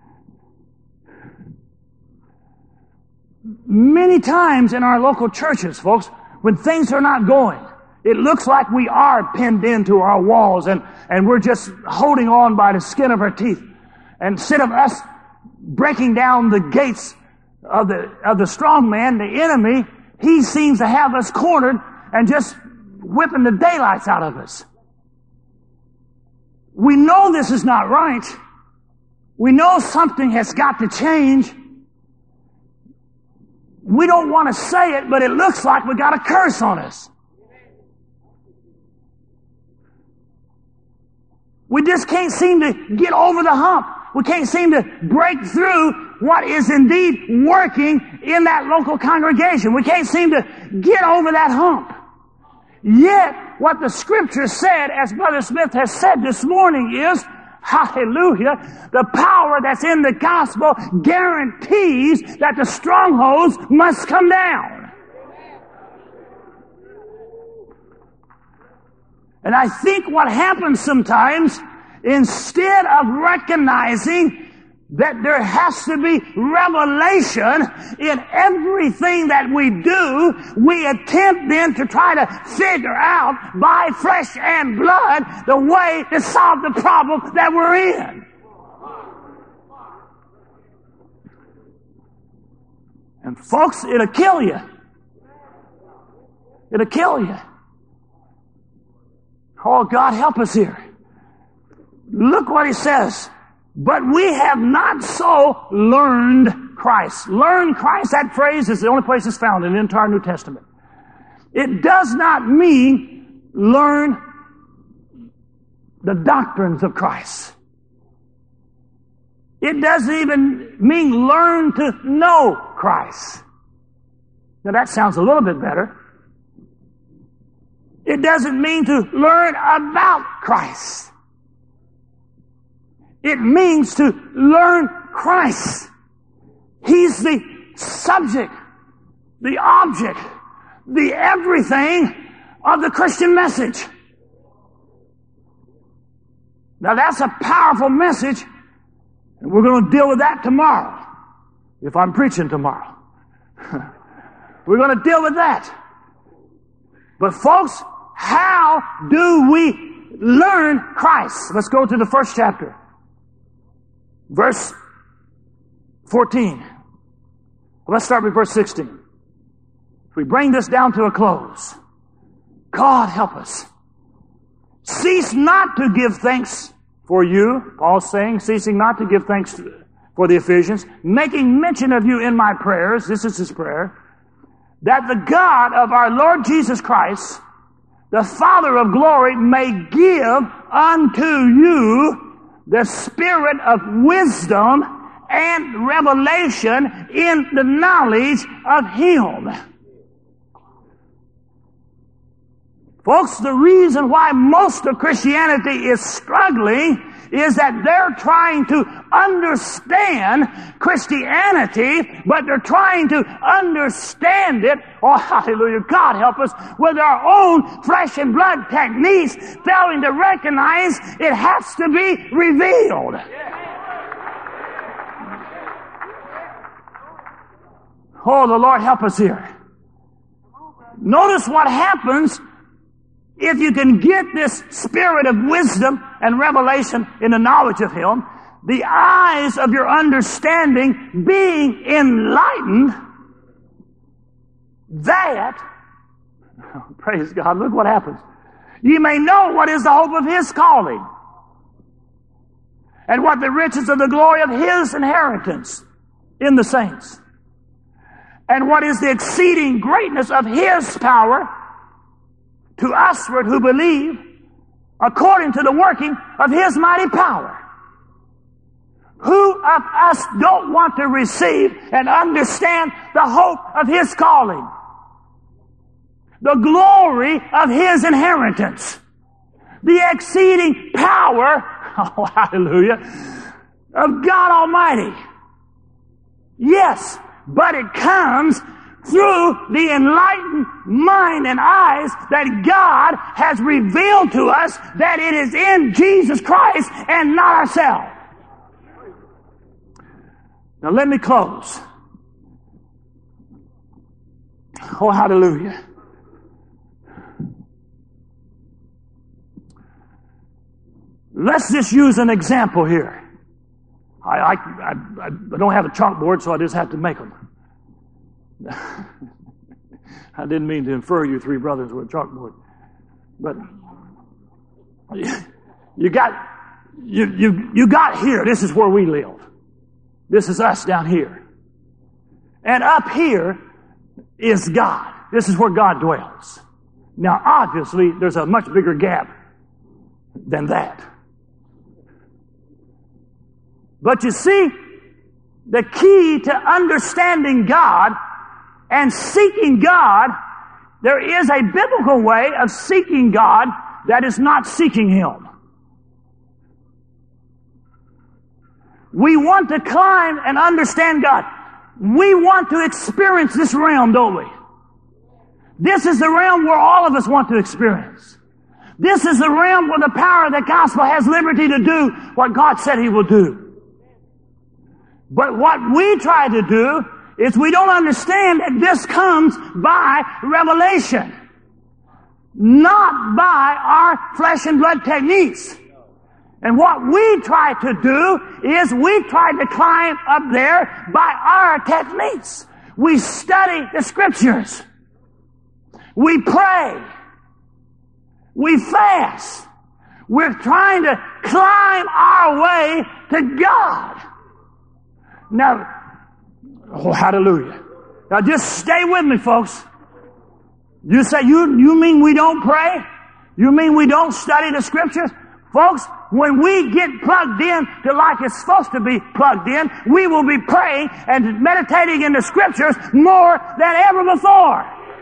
Many times in our local churches, folks, when things are not going, it looks like we are pinned into our walls and, and we're just holding on by the skin of our teeth. And instead of us breaking down the gates of the, of the strong man, the enemy, he seems to have us cornered and just whipping the daylights out of us. We know this is not right. We know something has got to change. We don't want to say it, but it looks like we got a curse on us. We just can't seem to get over the hump. We can't seem to break through what is indeed working in that local congregation. We can't seem to get over that hump. Yet, what the Scripture said, as Brother Smith has said this morning, is, hallelujah, the power that's in the gospel guarantees that the strongholds must come down. And I think what happens sometimes, instead of recognizing that there has to be revelation in everything that we do, we attempt then to try to figure out by flesh and blood the way to solve the problem that we're in. And folks, it'll kill you. It'll kill you. Oh, God help us here. Look what he says. But we have not so learned Christ. Learn Christ, that phrase is the only place it's found in the entire New Testament. It does not mean learn the doctrines of Christ. It doesn't even mean learn to know Christ. Now that sounds a little bit better. It doesn't mean to learn about Christ. It means to learn Christ. He's the subject, the object, the everything of the Christian message. Now that's a powerful message, and we're going to deal with that tomorrow, if I'm preaching tomorrow. We're going to deal with that. But folks, how do we learn Christ? Let's go to the first chapter. Verse fourteen. Let's start with verse sixteen. If we bring this down to a close, God help us. Cease not to give thanks for you, Paul's saying, ceasing not to give thanks for the Ephesians, making mention of you in my prayers, this is his prayer, that the God of our Lord Jesus Christ, the Father of glory, may give unto you the spirit of wisdom and revelation in the knowledge of Him. Folks, the reason why most of Christianity is struggling is that they're trying to understand Christianity, but they're trying to understand it, oh hallelujah, God help us, with our own flesh and blood techniques, failing to recognize it has to be revealed. Oh, the Lord help us here. Notice what happens if you can get this spirit of wisdom and revelation in the knowledge of Him. the eyes of your understanding being enlightened, that, praise God, look what happens. You may know what is the hope of His calling, and what the riches of the glory of His inheritance in the saints, and what is the exceeding greatness of His power to usward who believe, according to the working of His mighty power. Who of us don't want to receive and understand the hope of His calling? The glory of His inheritance. The exceeding power, oh hallelujah, of God Almighty. Yes, but it comes through the enlightened mind and eyes that God has revealed to us that it is in Jesus Christ and not ourselves. Now let me close. Oh, hallelujah. Let's just use an example here. I, I, I, I don't have a chalkboard, so I just have to make them. I didn't mean to infer you three brothers with a chalkboard. But you got, you, you, you got here. This is where we live. This is us down here. And up here is God. This is where God dwells. Now, obviously, there's a much bigger gap than that. But you see, the key to understanding God and seeking God, there is a biblical way of seeking God that is not seeking Him. We want to climb and understand God. We want to experience this realm, don't we? This is the realm where all of us want to experience. This is the realm where the power of the gospel has liberty to do what God said He will do. But what we try to do is we don't understand that this comes by revelation, not by our flesh and blood techniques. And what we try to do is we try to climb up there by our techniques. We study the Scriptures. We pray. We fast. We're trying to climb our way to God. Now, oh, hallelujah. Now just stay with me, folks. You say, you, you mean we don't pray? You mean we don't study the Scriptures? Folks, when we get plugged in to like it's supposed to be plugged in, we will be praying and meditating in the Scriptures more than ever before.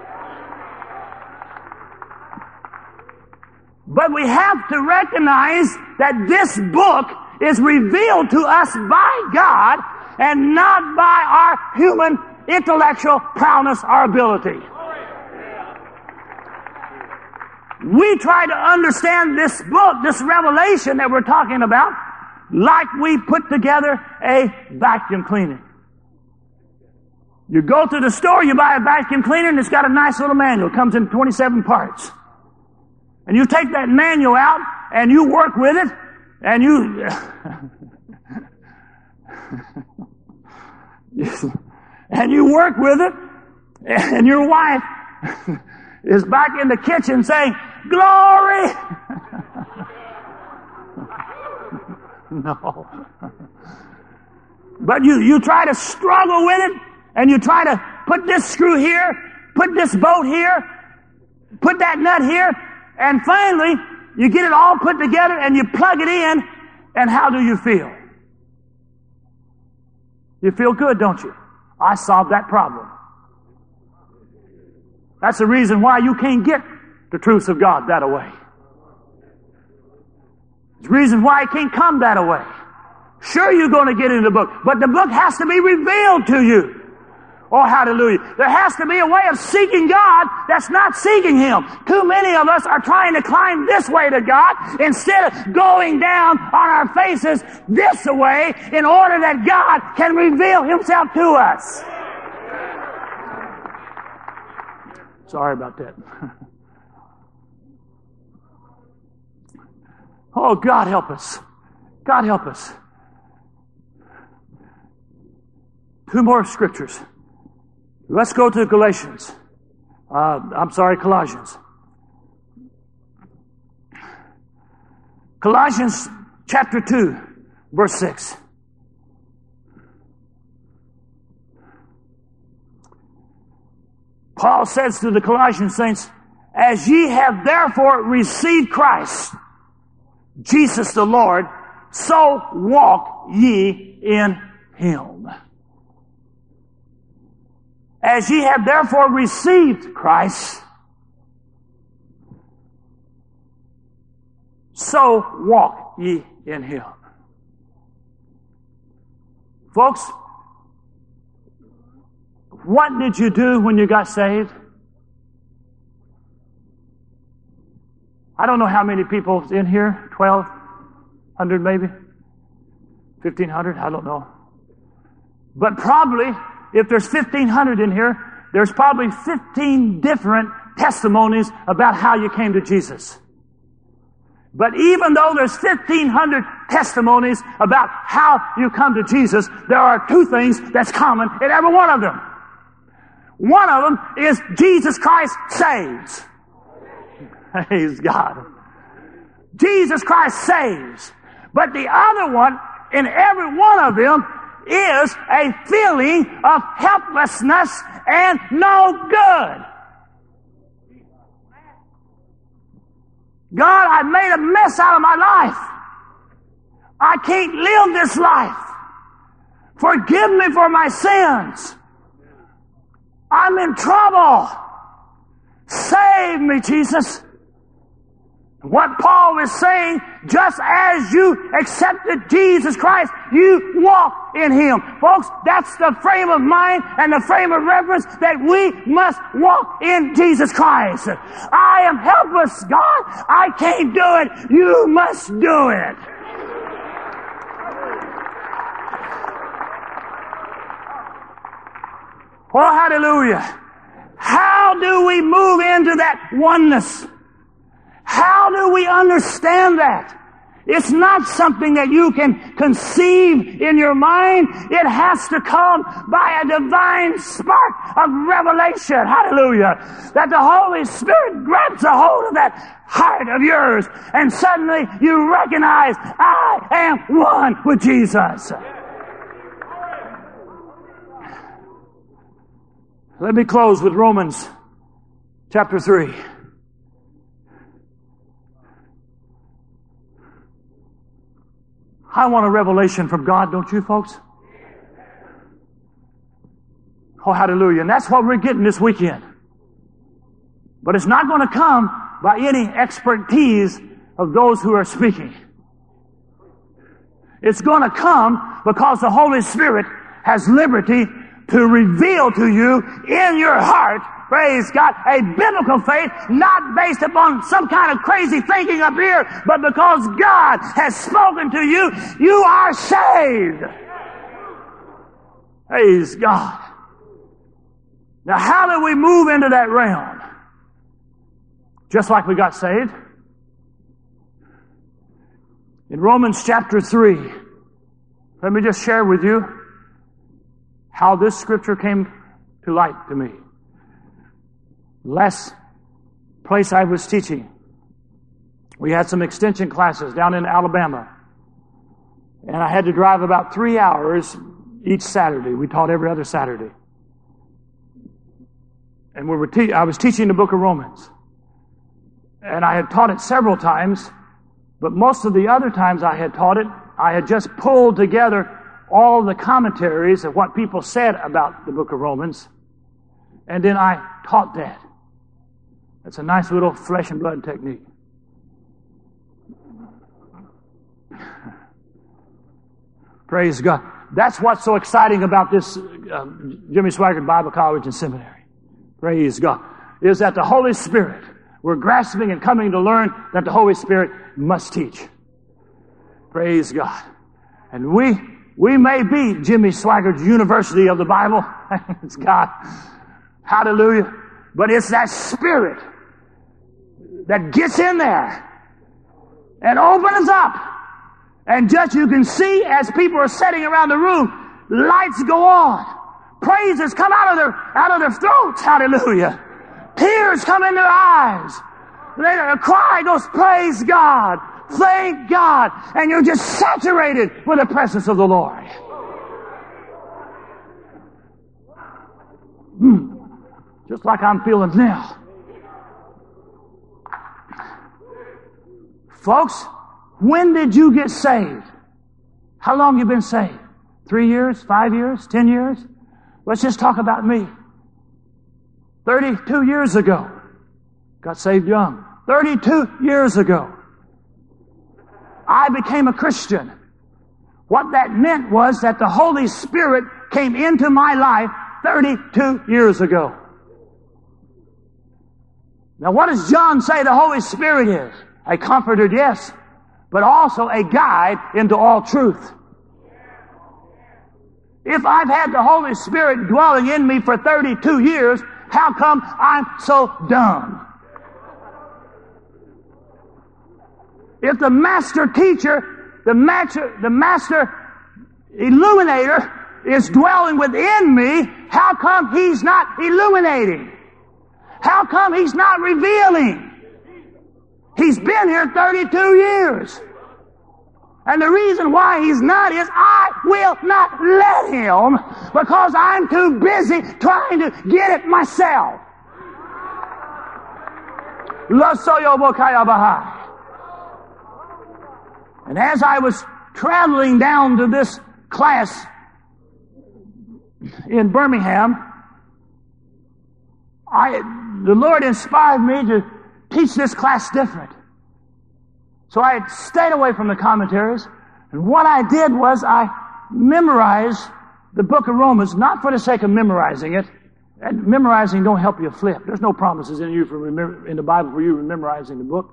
But we have to recognize that this book is revealed to us by God and not by our human intellectual prowess or ability. We try to understand this book, this revelation that we're talking about, like we put together a vacuum cleaner. You go to the store, you buy a vacuum cleaner, and it's got a nice little manual. It comes in twenty-seven parts. And you take that manual out, and you work with it, and you... and you work with it, and your wife is back in the kitchen saying, "Glory!" No. But you, you try to struggle with it, and you try to put this screw here, put this bolt here, put that nut here, and finally, you get it all put together, and you plug it in, and how do you feel? You feel good, don't you? I solved that problem. That's the reason why you can't get the truths of God that way. It's the reason why it can't come that way. Sure, you're going to get in the book, but the book has to be revealed to you. Oh, hallelujah. There has to be a way of seeking God that's not seeking Him. Too many of us are trying to climb this way to God instead of going down on our faces this way in order that God can reveal Himself to us. Sorry about that. Oh, God help us. God help us. Two more scriptures. Let's go to Galatians. Uh, I'm sorry, Colossians. Colossians chapter two, verse six. Paul says to the Colossian saints, as ye have therefore received Christ, Jesus the Lord, so walk ye in Him. As ye have therefore received Christ, so walk ye in Him. Folks, what did you do when you got saved? I don't know how many people in here, twelve hundred maybe, fifteen hundred, I don't know. But probably, if there's fifteen hundred in here, there's probably fifteen different testimonies about how you came to Jesus. But even though there's fifteen hundred testimonies about how you come to Jesus, there are two things that's common in every one of them. One of them is Jesus Christ saves. Praise God. Jesus Christ saves. But the other one, in every one of them, is a feeling of helplessness and no good. God, I made a mess out of my life. I can't live this life. Forgive me for my sins. I'm in trouble. Save me, Jesus. What Paul is saying, just as you accepted Jesus Christ, you walk in Him. Folks, that's the frame of mind and the frame of reference that we must walk in Jesus Christ. I am helpless, God. I can't do it. You must do it. Oh, hallelujah. How do we move into that oneness? How do we understand that? It's not something that you can conceive in your mind. It has to come by a divine spark of revelation. Hallelujah. That the Holy Spirit grabs a hold of that heart of yours and suddenly you recognize, I am one with Jesus. Let me close with Romans chapter three. I want a revelation from God, don't you, folks? Oh, hallelujah. And that's what we're getting this weekend. But it's not going to come by any expertise of those who are speaking. It's going to come because the Holy Spirit has liberty to reveal to you in your heart, praise God, a biblical faith not based upon some kind of crazy thinking up here, but because God has spoken to you, you are saved. Praise God. Now, how do we move into that realm? Just like we got saved. In Romans chapter three, let me just share with you how this scripture came to light to me. Last place I was teaching, we had some extension classes down in Alabama. And I had to drive about three hours each Saturday. We taught every other Saturday. And we were te- I was teaching the book of Romans. And I had taught it several times, but most of the other times I had taught it, I had just pulled together all the commentaries of what people said about the book of Romans, and then I taught that. That's a nice little flesh and blood technique. Praise God. That's what's so exciting about this uh, Jimmy Swaggart Bible College and Seminary. Praise God. Is that the Holy Spirit, we're grasping and coming to learn that the Holy Spirit must teach. Praise God. And we We may be Jimmy Swaggart's University of the Bible. It's God. Hallelujah. But it's that Spirit that gets in there and opens up. And just you can see as people are sitting around the room, lights go on. Praises come out of their, out of their throats. Hallelujah. Tears come in their eyes. A cry goes, praise God. Thank God. And you're just saturated with the presence of the Lord. Hmm. Just like I'm feeling now. Folks, when did you get saved? How long you been saved? Three years? Five years? Ten years? Let's just talk about me. Thirty-two years ago. Got saved young. Thirty-two years ago. I became a Christian. What that meant was that the Holy Spirit came into my life thirty-two years ago. Now what does John say the Holy Spirit is? A comforter, yes, but also a guide into all truth. If I've had the Holy Spirit dwelling in me for thirty-two years, how come I'm so dumb? If the master teacher, the master, the master illuminator is dwelling within me, how come he's not illuminating? How come he's not revealing? He's been here thirty-two years. And the reason why he's not is I will not let him because I'm too busy trying to get it myself. And as I was traveling down to this class in Birmingham, I, the Lord inspired me to teach this class different. So I stayed away from the commentaries, and what I did was I memorized the book of Romans, not for the sake of memorizing it. And memorizing don't help you flip. There's no promises in you for remember, in the Bible for you memorizing the book.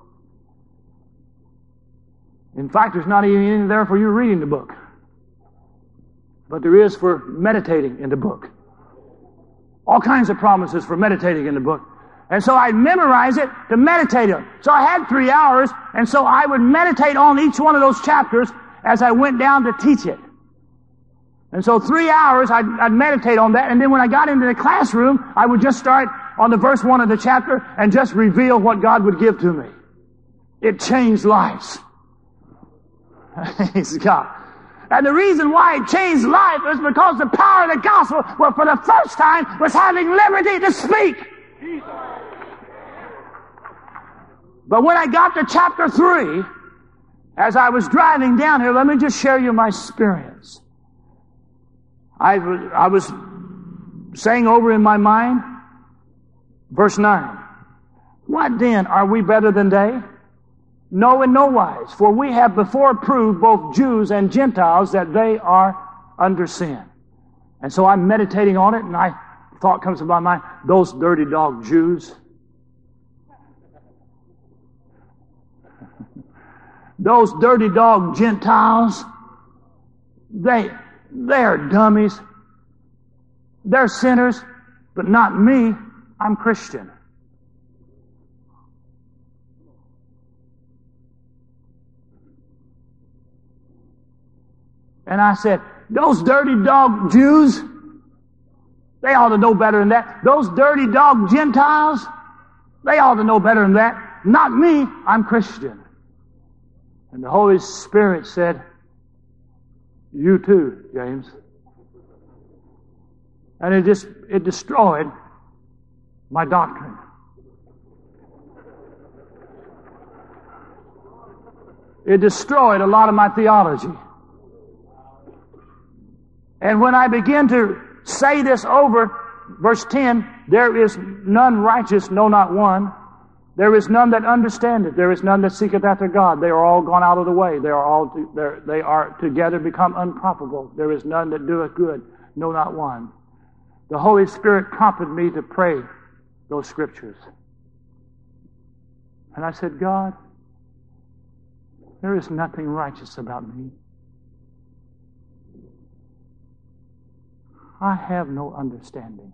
In fact, there's not even anything there for you reading the book. But there is for meditating in the book. All kinds of promises for meditating in the book. And so I'd memorize it to meditate on. So I had three hours, and so I would meditate on each one of those chapters as I went down to teach it. And so three hours, I'd, I'd meditate on that, and then when I got into the classroom, I would just start on the verse one of the chapter and just reveal what God would give to me. It changed lives. Praise God. And the reason why it changed life is because the power of the gospel, well, for the first time, was having liberty to speak. But when I got to chapter three, as I was driving down here, let me just share you my experience. I was, I was saying over in my mind, verse nine, what then, are we better than they? No, in no wise, for we have before proved both Jews and Gentiles that they are under sin. And so I'm meditating on it, and I thought comes to my mind, those dirty dog Jews. Those dirty dog Gentiles, they, they're dummies. They're sinners, but not me. I'm Christian. And I said, those dirty dog Jews, they ought to know better than that. Those dirty dog Gentiles, they ought to know better than that. Not me, I'm Christian. And the Holy Spirit said, you too, James. And it just, it destroyed my doctrine. It destroyed a lot of my theology. And when I begin to say this over, verse ten, there is none righteous, no, not one. There is none that understandeth. There is none that seeketh after God. They are all gone out of the way. They are all to, they are together become unprofitable. There is none that doeth good, no, not one. The Holy Spirit prompted me to pray those scriptures. And I said, God, there is nothing righteous about me. I have no understanding.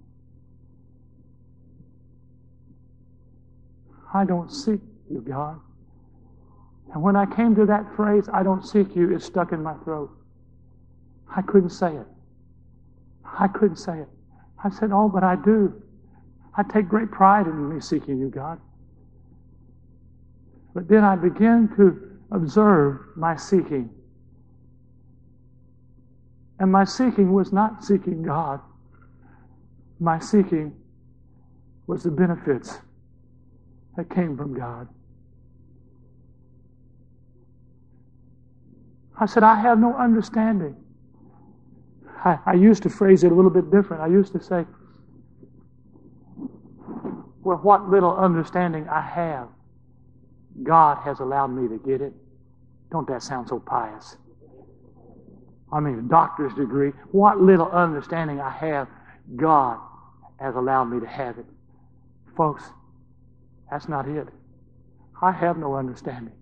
I don't seek you, God. And when I came to that phrase, I don't seek you, it stuck in my throat. I couldn't say it. I couldn't say it. I said, oh, but I do. I take great pride in me seeking you, God. But then I began to observe my seeking. And my seeking was not seeking God. My seeking was the benefits that came from God. I said, I have no understanding. I, I used to phrase it a little bit different. I used to say, well, what little understanding I have, God has allowed me to get it. Don't that sound so pious? I mean, a doctor's degree. What little understanding I have, God has allowed me to have it. Folks, that's not it. I have no understanding.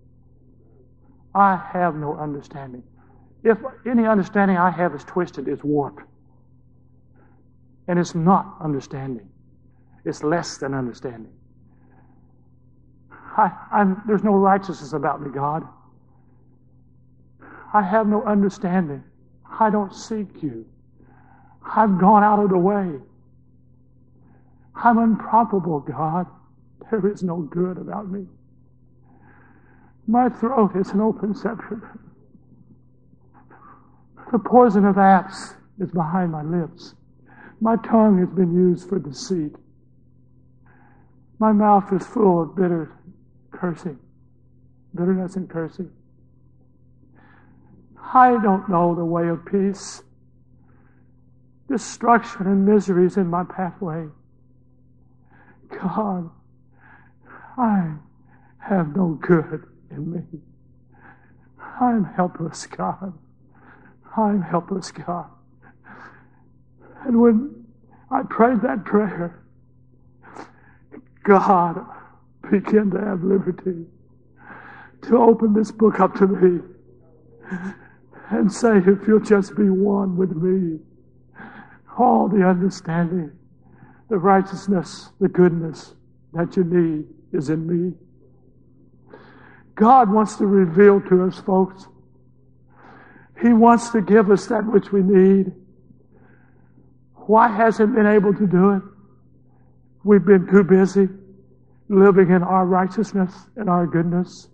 I have no understanding. If any understanding I have is twisted, it's warped. And it's not understanding. It's less than understanding. I, I'm, there's no righteousness about me, God. I have no understanding. I don't seek you. I've gone out of the way. I'm unprofitable, God. There is no good about me. My throat is an open sepulchre. The poison of apes is behind my lips. My tongue has been used for deceit. My mouth is full of bitter cursing, bitterness and cursing. I don't know the way of peace. Destruction and misery is in my pathway. God, I have no good in me. I'm helpless, God. I'm helpless, God. And when I prayed that prayer, God began to have liberty to open this book up to me and say, if you'll just be one with me, all the understanding, the righteousness, the goodness that you need is in me. God wants to reveal to us, folks. He wants to give us that which we need. Why hasn't he been able to do it? We've been too busy living in our righteousness and our goodness.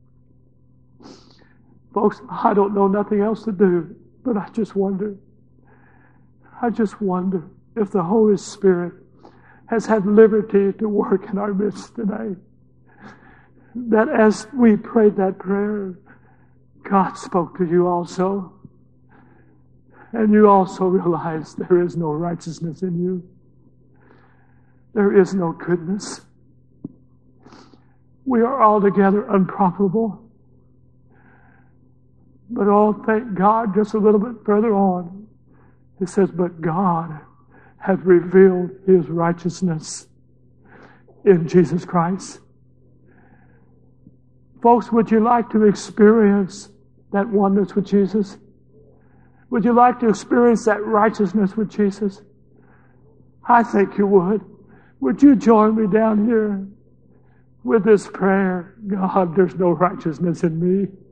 Folks, I don't know nothing else to do, but I just wonder, I just wonder if the Holy Spirit has had liberty to work in our midst today. That as we prayed that prayer, God spoke to you also. And you also realized there is no righteousness in you. There is no goodness. We are altogether unprofitable. But oh, thank God, just a little bit further on, it says, but God hath revealed his righteousness in Jesus Christ. Folks, would you like to experience that oneness with Jesus? Would you like to experience that righteousness with Jesus? I think you would. Would you join me down here with this prayer? God, there's no righteousness in me.